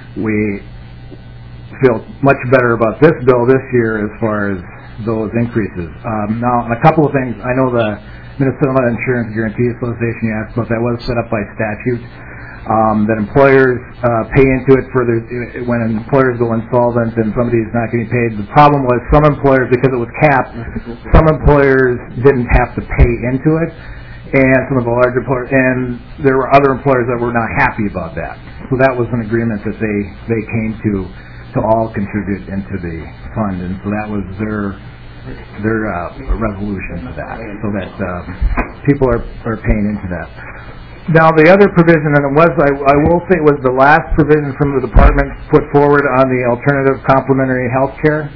feel much better about this bill this year as far as those increases. Now, on a couple of things, I know the Minnesota Insurance Guarantee Association you asked about, that was set up by statute. That employers pay into it when employers go insolvent and somebody is not getting paid. The problem was some employers, because it was capped, some employers didn't have to pay into it, and some of the larger employers, and there were other employers that were not happy about that. So that was an agreement that they came to all contribute into the fund, and so that was their resolution to that, so that people are paying into that. Now, the other provision, and I will say it was the last provision from the department put forward on the alternative complementary health care.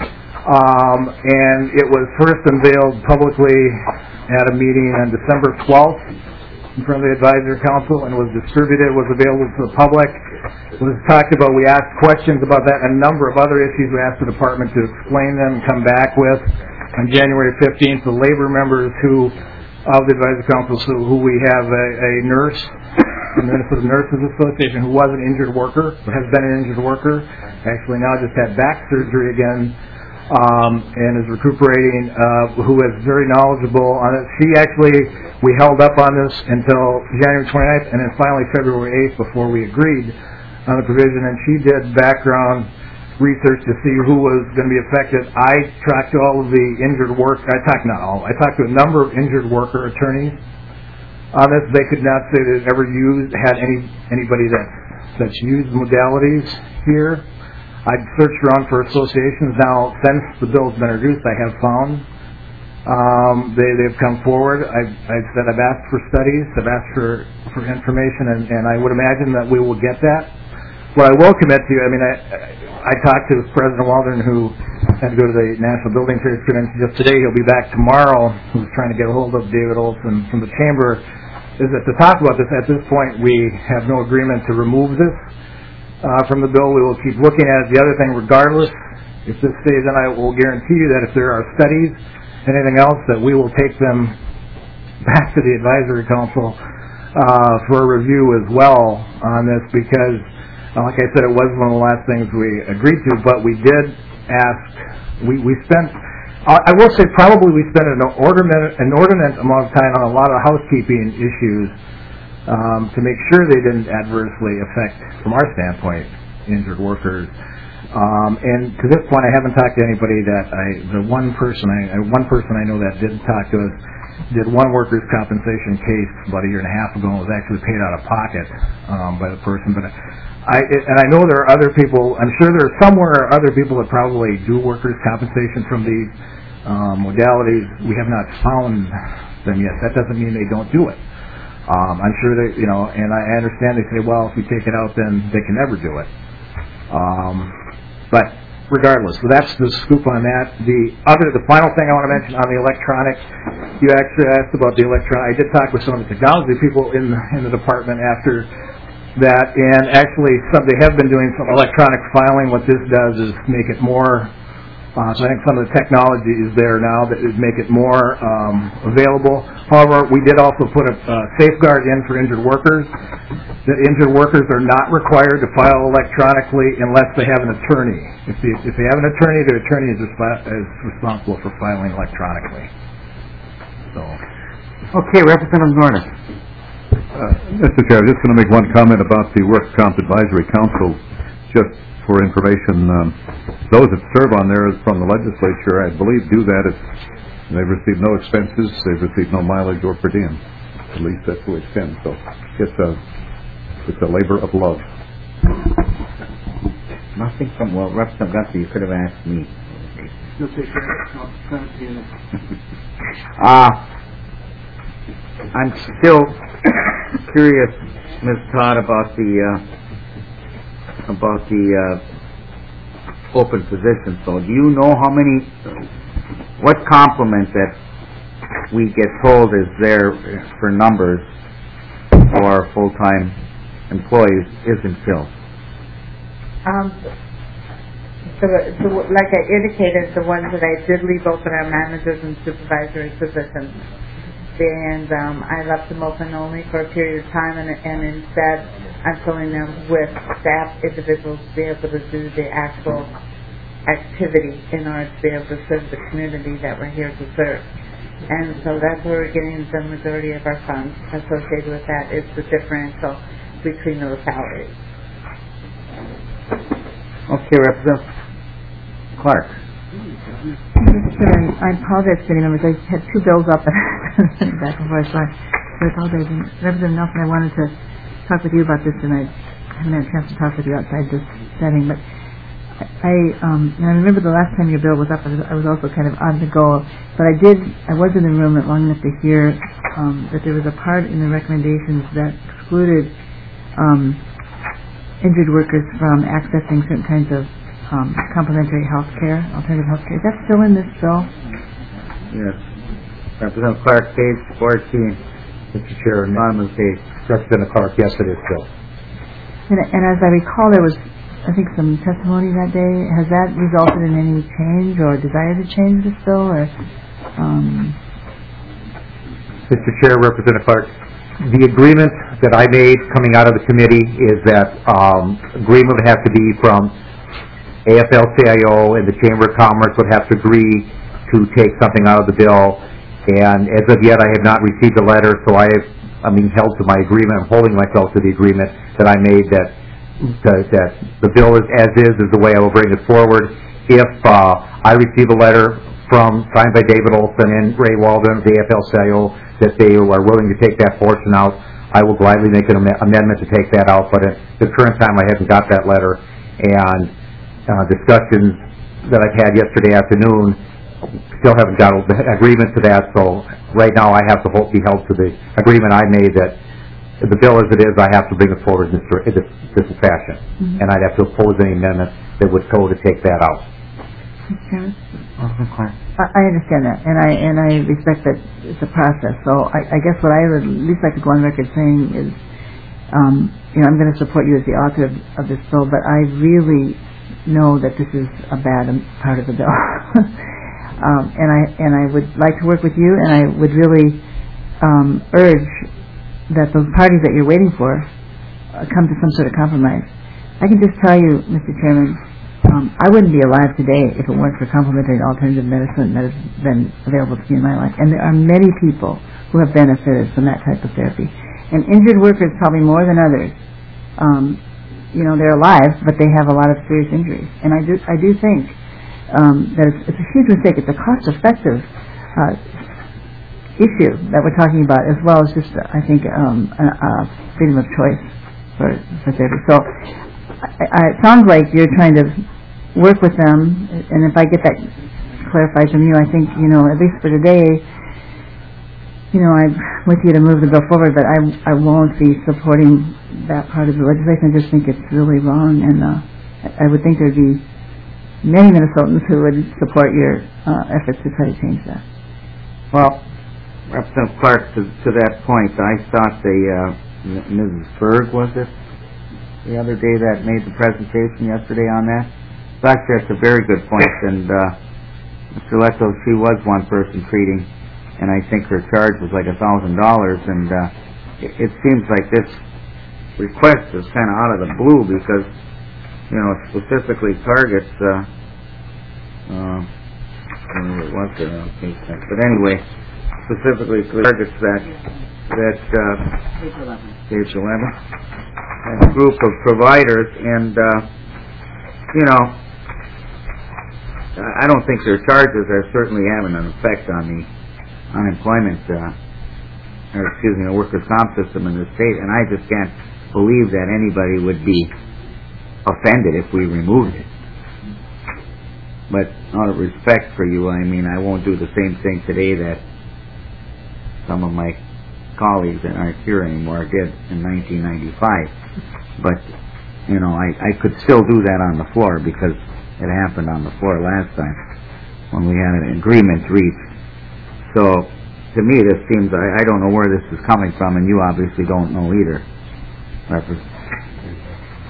And it was first unveiled publicly at a meeting on December 12th in front of the advisory council and was distributed, was available to the public. It was talked about, we asked questions about that, and a number of other issues we asked the department to explain them and come back with. On January 15th, the labor members of the advisory council, who we have a nurse, the Minnesota Nurses Association, who was an injured worker, has been an injured worker, actually now just had back surgery again, and is recuperating, who is very knowledgeable on it. We held up on this until January 29th, and then finally February 8th before we agreed on the provision, and she did background research to see who was going to be affected. I talked to all of the injured I talked to a number of injured worker attorneys on this. They could not say they've ever had anybody that's used modalities here. I've searched around for associations. Now, since the bill's been introduced, I have found they've come forward. I've said I've asked for studies, I've asked for information, and I would imagine that we will get that. What I will commit to, I talked to President Waldron, who had to go to the National Building Trades Convention just today. He'll be back tomorrow. Who's trying to get a hold of David Olson from the Chamber. Is that to talk about this, at this point, we have no agreement to remove this from the bill. We will keep looking at it. The other thing, regardless, if this stays in, I will guarantee you that if there are studies, anything else, that we will take them back to the Advisory Council for a review as well on this, because like I said, it was one of the last things we agreed to, but we did ask, we spent, I will say probably we spent an inordinate amount of time on a lot of housekeeping issues to make sure they didn't adversely affect, from our standpoint, injured workers. And to this point, I haven't talked to anybody the one person I know that did talk to us did one workers' compensation case about a year and a half ago and was actually paid out of pocket by the person, but I know there are other people, I'm sure there are somewhere other people that probably do workers' compensation from these modalities. We have not found them yet. That doesn't mean they don't do it. I'm sure they, and I understand they say, well, if we take it out, then they can never do it. But regardless, so that's the scoop on that. The final thing I want to mention on the electronic, you actually asked about the electronic. I did talk with some of the technology people in the department after that, and actually they have been doing some electronic filing. What this does is make it more, so I think some of the technology is there now that would make it more available. However, we did also put a safeguard in for injured workers, that injured workers are not required to file electronically unless they have an attorney. If they have an attorney, their attorney is responsible for filing electronically. So, okay, Representative Norton. Mr. Chair, I'm just going to make one comment about the Works Comp Advisory Council, just for information. Those that serve on there from the legislature, I believe, do that if they've received no expenses, they've received no mileage or per diem. At least that's the way it's been. So it's a labor of love. Nothing from, Representative Guthrie, you could have asked me. I'm still curious, Ms. Todd, about the open positions. So do you know what complement that we get told is there for numbers for full-time employees isn't filled? So, like I indicated, the ones that I did leave open are managers and supervisory positions. And I left them open only for a period of time, and instead I'm filling them with staff individuals to be able to do the actual activity in order to be able to serve the community that we're here to serve. And so that's where we're getting the majority of our funds associated with that is the differential between those salaries. Okay, Representative Clark. I apologize, committee members. I had two bills up back and forth, so I apologize. And Representative Nelson, I wanted to talk with you about this, and I haven't had a chance to talk with you outside this setting. But I remember the last time your bill was up, I was also kind of on the go. But I was in the room long enough to hear that there was a part in the recommendations that excluded injured workers from accessing certain kinds of complementary health care, alternative health care. Is that still in this bill? Yes. Representative Clark, page 14. Mr. Chair, anonymous page. Representative Clark, yes, it is still. And as I recall, there was, I think, some testimony that day. Has that resulted in any change or desire to change this bill? Or, Mr. Chair, Representative Clark, the agreement that I made coming out of the committee is that agreement would have to be from AFL-CIO, and the Chamber of Commerce would have to agree to take something out of the bill. And as of yet, I have not received a letter, so I'm being held to my agreement. I'm holding myself to the agreement that I made that the bill is as is the way I will bring it forward. If I receive a letter signed by David Olson and Ray Waldron, the AFL-CIO, that they are willing to take that portion out, I will gladly make an amendment to take that out. But at the current time, I haven't got that letter. And discussions that I've had yesterday afternoon still haven't got an agreement to that. So right now, I have to be held to the agreement I made that the bill as it is, I have to bring it forward in this fashion. And I'd have to oppose any amendment that would go to take that out. I understand that, and I respect that it's a process. So I guess what I would at least like to go on record saying is, I'm going to support you as the author of this bill, but I really know that this is a bad part of the bill, and I would like to work with you, and I would really urge that those parties that you're waiting for come to some sort of compromise. I can just tell you, Mr. Chairman, I wouldn't be alive today if it weren't for complementary and alternative medicine that has been available to me in my life. And there are many people who have benefited from that type of therapy. And injured workers probably more than others. They're alive, but they have a lot of serious injuries. And I do think that it's a huge mistake. It's a cost-effective issue that we're talking about, as well as just, I think, freedom of choice for therapy. So it sounds like you're trying to work with them, and if I get that clarified from you, I think, at least for today, I'm with you to move the bill forward, but I won't be supporting that part of the legislation. I just think it's really wrong, and I would think there'd be many Minnesotans who would support your efforts to try to change that. Well, Representative Clark, to that point, I thought Mrs. Berg, was it, the other day that made the presentation yesterday on that? So actually, that's a very good point, and Mr. Leto, she was one person treating, and I think her charge was like $1,000, and it seems like this request is kind of out of the blue because, it specifically targets, but anyway, specifically targets that page 11, a group of providers, and I don't think their charges are certainly having an effect on the unemployment, the workers' comp system in the state, and I just can't believe that anybody would be offended if we removed it. But out of respect for you, I won't do the same thing today that some of my colleagues that aren't here anymore did in 1995. But, I could still do that on the floor because it happened on the floor last time when we had an agreement reached. So, to me, this seems, I don't know where this is coming from, and you obviously don't know either.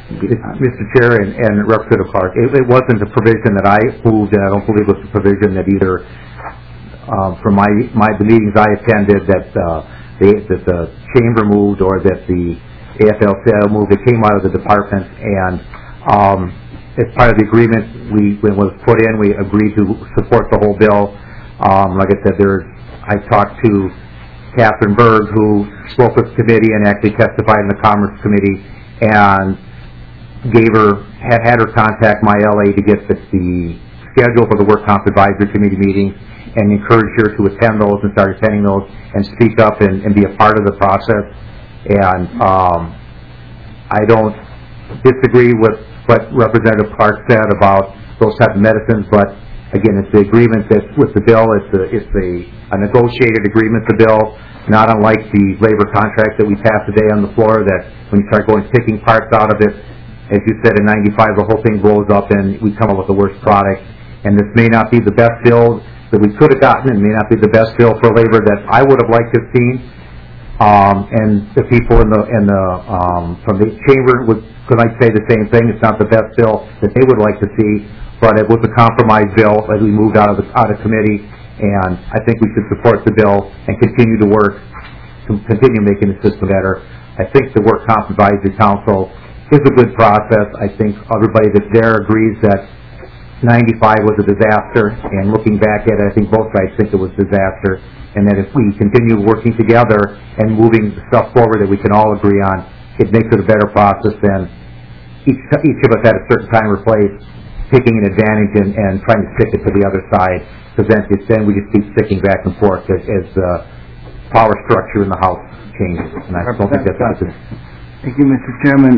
Mr. Chair and Representative Clark, it wasn't a provision that I moved, and I don't believe it was a provision that either from the meetings I attended that the chamber moved or that the AFL-CIO moved. It came out of the department, and as part of the agreement when it was put in, we agreed to support the whole bill. Like I said, I talked to Catherine Berg, who spoke with the committee and actually testified in the Commerce Committee, and had her contact my LA to get the schedule for the Work Comp Advisory Committee meetings, and encouraged her to attend those and start attending those and speak up and be a part of the process. And I don't disagree with what Representative Clark said about those type of medicines, but again, it's the agreement that's with the bill. It's a negotiated agreement, the bill, not unlike the labor contract that we passed today on the floor, that when you start picking parts out of it, as you said, in 95, the whole thing blows up and we come up with the worst product. And this may not be the best bill that we could have gotten, and may not be the best bill for labor that I would have liked to have seen. And the people from the chamber could say the same thing. It's not the best bill that they would like to see, but it was a compromise bill as we moved out of committee, and I think we should support the bill and continue to work to continue making the system better. I think the Work Comp Advisory Council is a good process. I think everybody that's there agrees that 95 was a disaster, and looking back at it, I think both sides think it was a disaster, and that if we continue working together and moving the stuff forward that we can all agree on, it makes it a better process than each of us at a certain time replace taking an advantage and trying to stick it to the other side, because then we just keep sticking back and forth as the power structure in the House changes, and I don't think that's good. Thank you, Mr. Chairman.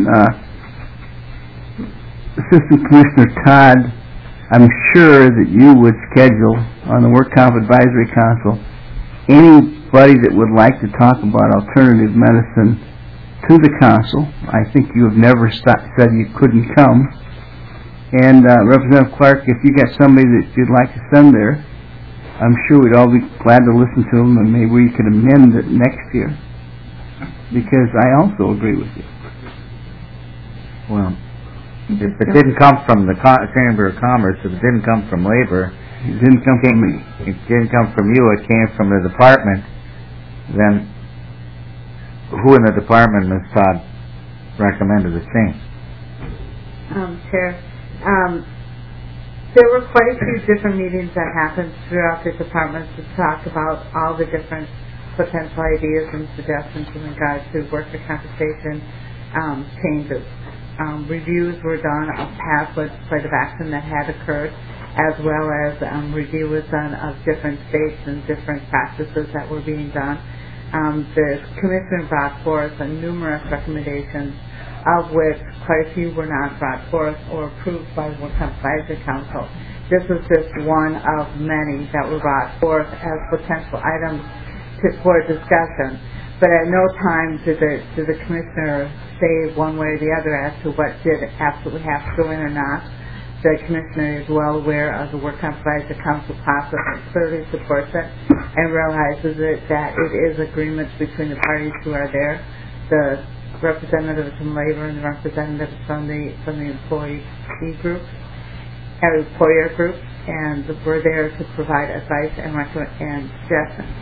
Assistant Commissioner Todd, I'm sure that you would schedule on the Work Comp Advisory Council anybody that would like to talk about alternative medicine to the council. I think you have never said you couldn't come. And Representative Clark, if you got somebody that you'd like to send there, I'm sure we'd all be glad to listen to them, and maybe we could amend it next year, because I also agree with you. Well, if it didn't come from the Chamber of Commerce, if it didn't come from labor, it didn't come from me. It didn't come from you. It came from the department. Then, who in the department, Ms. Todd, recommended the change? Chair, there were quite a few different meetings that happened throughout the department to talk about all the different potential ideas and suggestions in regards to worker compensation changes. Reviews were done of past legislative action that had occurred, as well as review was done of different states and different practices that were being done. The Commission brought forth numerous recommendations, of which quite a few were not brought forth or approved by the Work Comp Advisory Council. This was just one of many that were brought forth as potential items for discussion. But at no time did the Commissioner say one way or the other as to what did absolutely have to go in or not. The Commissioner is well aware of the Work Comp Advisory Council process and clearly supports it and realizes that it is agreements between the parties who are there, the representatives from labor and the representatives from the employee group, employer group, and we're there to provide advice and suggestions.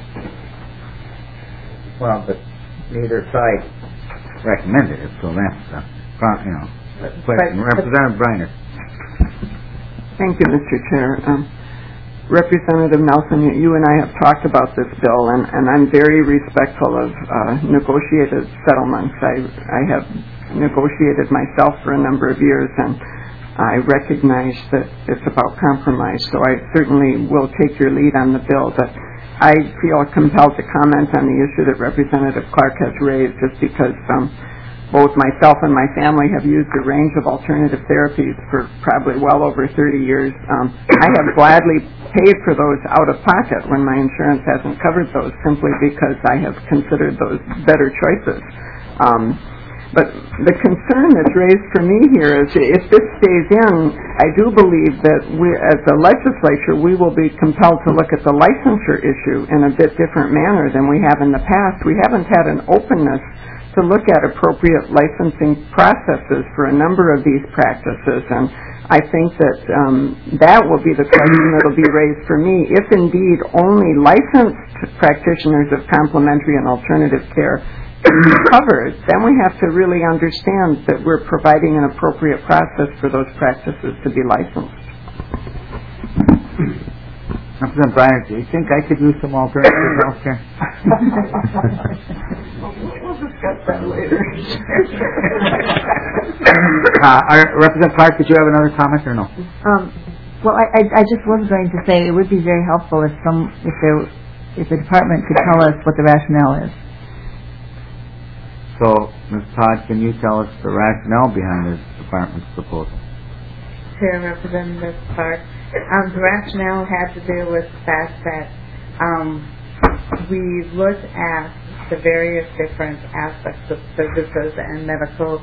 Well, but neither side recommended it, so that's question. Representative Briner. Thank you, Mr. Chair. Representative Nelson, you and I have talked about this bill, and I'm very respectful of negotiated settlements. I have negotiated myself for a number of years, and I recognize that it's about compromise, so I certainly will take your lead on the bill, but I feel compelled to comment on the issue that Representative Clark has raised, just because both myself and my family have used a range of alternative therapies for probably well over 30 years. I have gladly paid for those out of pocket when my insurance hasn't covered those, simply because I have considered those better choices. But the concern that's raised for me here is if this stays in, I do believe that we, as a legislature, we will be compelled to look at the licensure issue in a bit different manner than we have in the past. We haven't had an openness to look at appropriate licensing processes for a number of these practices. And I think that that will be the question that will be raised for me. If indeed only licensed practitioners of complementary and alternative care can be covered, then we have to really understand that we're providing an appropriate process for those practices to be licensed. Representative Bryan, do you think I could use some alternative health care? We'll discuss that later. Representative Clark, did you have another comment or no? Well, I just was going to say it would be very helpful if the department could tell us what the rationale is. So, Ms. Todd, can you tell us the rationale behind the department's proposal? Chair, Representative Clark, the rationale had to do with the fact that we looked at the various different aspects of services and medical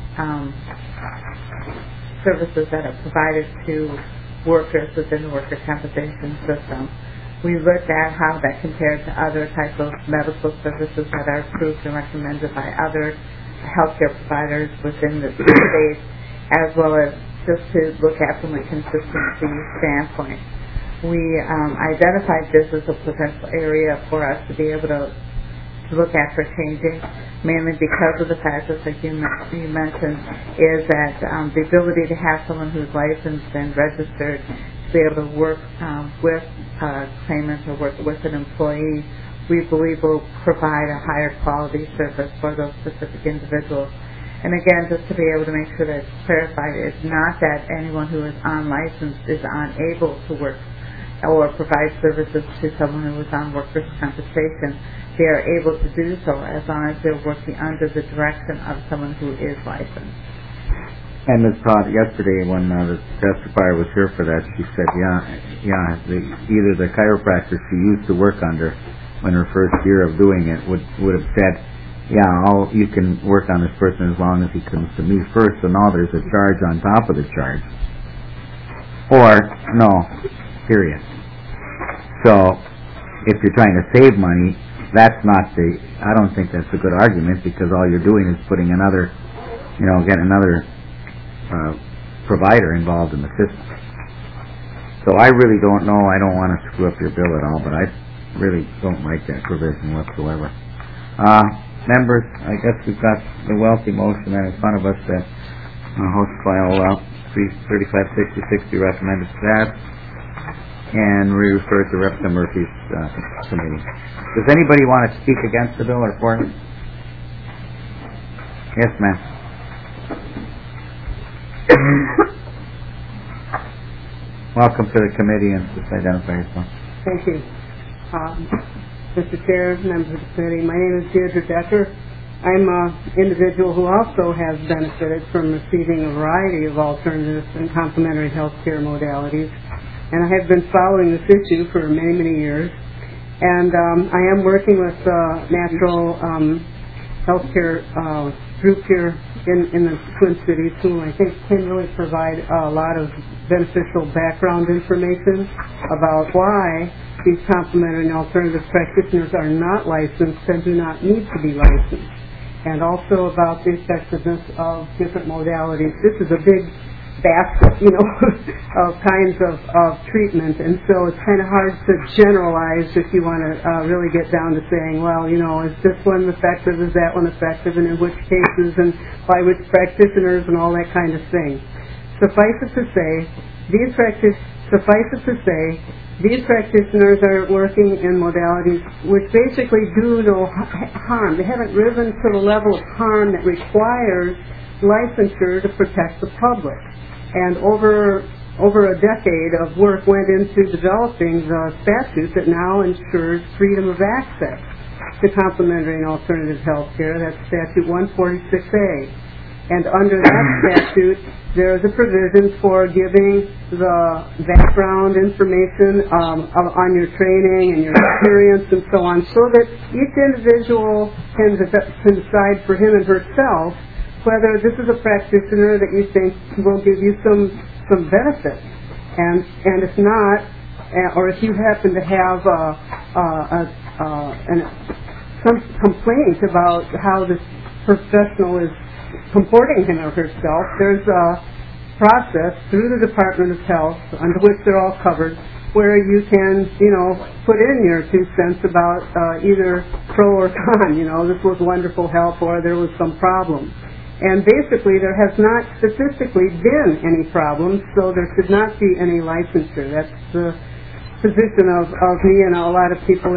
services that are provided to workers within the workers' compensation system. We looked at how that compared to other types of medical services that are approved and recommended by other healthcare providers within the state, as well as just to look at from a consistency standpoint. We identified this as a potential area for us to be able to look at for changing, mainly because of the fact that, like you mentioned, is that the ability to have someone who's licensed and registered to be able to work with claimants or work with an employee, we believe will provide a higher quality service for those specific individuals. And again, just to be able to make sure that it's clarified, it's not that anyone who is unlicensed is unable to work or provide services to someone who is on workers' compensation. They are able to do so as long as they're working under the direction of someone who is licensed. And Ms. Todd, yesterday when the testifier was here for that, she said, either the chiropractor she used to work under in her first year of doing it would have said, you can work on this person as long as he comes to me first, so now there's a charge on top of the charge. Or, no, period. So, if you're trying to save money, I don't think that's a good argument, because all you're doing is putting another, getting another provider involved in the system. So I really don't know, I don't want to screw up your bill at all, but I really don't like that provision whatsoever. Members, I guess we've got the wealthy motion in front of us that House File 3560 be recommended to that, and we refer to Representative Murphy's committee. Does anybody want to speak against the bill or for it? Yes, ma'am. Welcome to the committee, and just identify yourself. Thank you. Mr. Chair, members of the committee, my name is Deirdre Decker. I'm an individual who also has benefited from receiving a variety of alternative and complementary health care modalities, and I have been following this issue for many, many years. And I am working with Natural Health Care group here in the Twin Cities, who I think can really provide a lot of beneficial background information about why these complementary and alternative practitioners are not licensed and do not need to be licensed, and also about the effectiveness of different modalities. This is a big basket, of kinds of treatment, and so it's kind of hard to generalize if you want to really get down to saying, well, is this one effective, is that one effective, and in which cases, and by which practitioners, and all that kind of thing. Suffice it to say, these practitioners are working in modalities which basically do no harm. They haven't risen to the level of harm that requires licensure to protect the public. And over a decade of work went into developing the statute that now ensures freedom of access to complementary and alternative health care. That's Statute 146A. And under that statute, there is a provision for giving the background information on your training and your experience and so on, so that each individual can decide for him and herself whether this is a practitioner that you think will give you some benefit. And if not, or if you happen to have some complaint about how this professional is comporting him or herself, there's a process through the Department of Health, under which they're all covered, where you can, put in your 2 cents about either pro or con, this was wonderful help or there was some problem. And basically there has not statistically been any problems, so there should not be any licensure. That's the position of me and a lot of people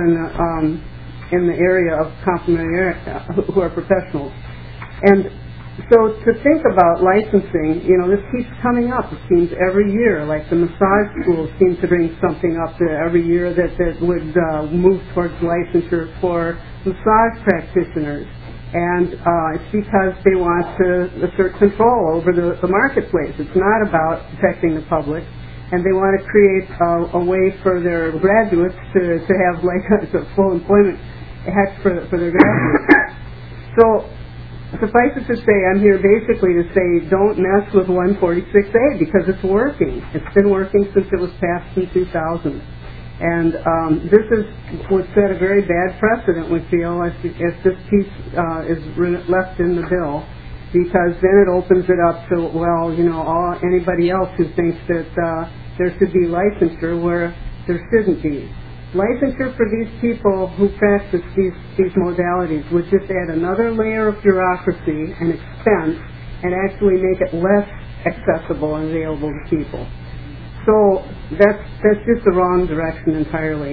in the area of complementary who are professionals. And so to think about licensing, this keeps coming up. It seems every year, like the massage schools seem to bring something up every year that would move towards licensure for massage practitioners. And it's because they want to assert control over the marketplace. It's not about protecting the public. And they want to create a way for their graduates to have like a full employment for their graduates. So suffice it to say, I'm here basically to say don't mess with 146A because it's working. It's been working since it was passed in 2000. And this would set a very bad precedent, we feel, if this piece is left in the bill, because then it opens it up to, anybody else who thinks that there should be licensure where there shouldn't be. Licensure for these people who practice these modalities would just add another layer of bureaucracy and expense and actually make it less accessible and available to people. So that's just the wrong direction entirely.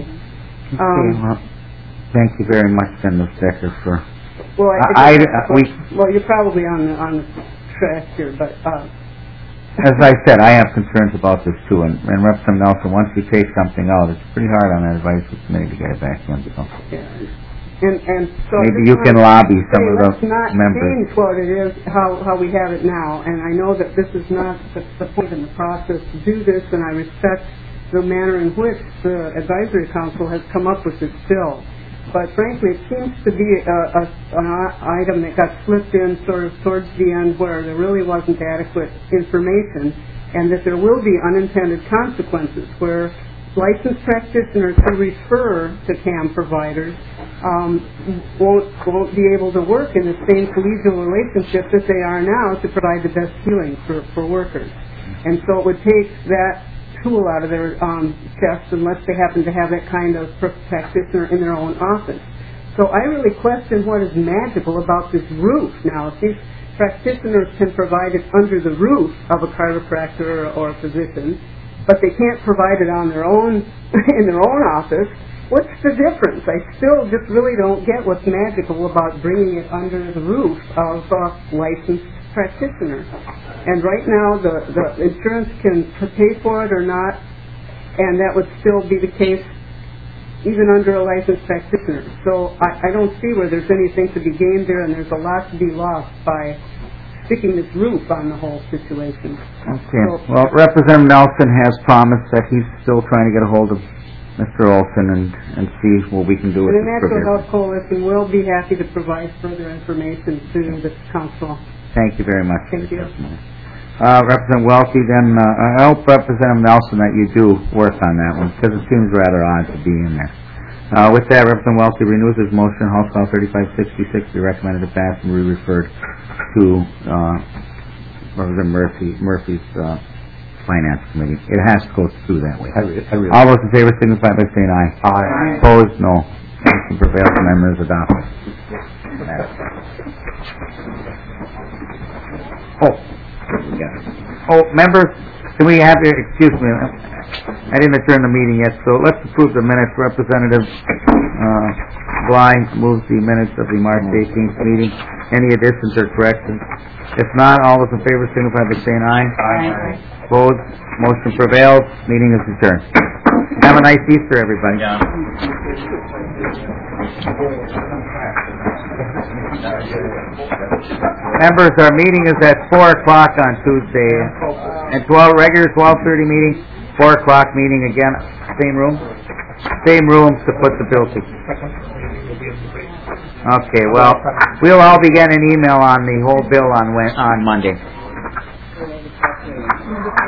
Thank you very much, then, Ms. Decker, for... Well, you're probably on the track here, but... As I said, I have concerns about this too, and Representative Nelson, once we take something out, it's pretty hard on that advisory committee to get it back in. So. Yeah. And so maybe you can lobby some of the let's not members. Change what it is, how we have it now, and I know that this is not the point in the process to do this, and I respect the manner in which the advisory council has come up with this bill. But frankly, it seems to be an item that got slipped in sort of towards the end where there really wasn't adequate information, and that there will be unintended consequences where licensed practitioners who refer to CAM providers won't be able to work in the same collegial relationship that they are now to provide the best healing for workers. And so it would take that tool out of their chest unless they happen to have that kind of practitioner in their own office. So I really question what is magical about this roof now. If these practitioners can provide it under the roof of a chiropractor or a physician, but they can't provide it on their own in their own office, what's the difference? I still just really don't get what's magical about bringing it under the roof of a licensed practitioner. And right now the insurance can pay for it or not, and that would still be the case even under a licensed practitioner. So I don't see where there's anything to be gained there, and there's a lot to be lost by sticking this roof on the whole situation. Okay. Well, Representative Nelson has promised that he's still trying to get a hold of Mr. Olson and see what we can do with the this Natural provision. Health Coalition will be happy to provide further information to the council. Thank you very much. Thank you. Representative Welty, then I hope, Representative Nelson, that you do work on that one, because it seems rather odd to be in there. With that, Representative Welty renews his motion, House File 3566, be recommended to pass and be referred to Representative Murphy's Finance Committee. It has to go through that way. All those in favor signify by saying aye. Aye. Opposed, no. Motion prevails, amendment is adopted. Members, can we have your, excuse me, I didn't adjourn the meeting yet, so let's approve the minutes. Representative Bly moves the minutes of the March 18th meeting. Any additions or corrections? If not, all those in favor signify by saying aye. Aye. Opposed? Motion prevails. Meeting is adjourned. Have a nice Easter, everybody. Members, our meeting is at 4 o'clock on Tuesday, and regular 12:30 meeting, 4 o'clock meeting again, same room to put the bill to. Okay, well, we'll all be getting an email on the whole bill on Monday.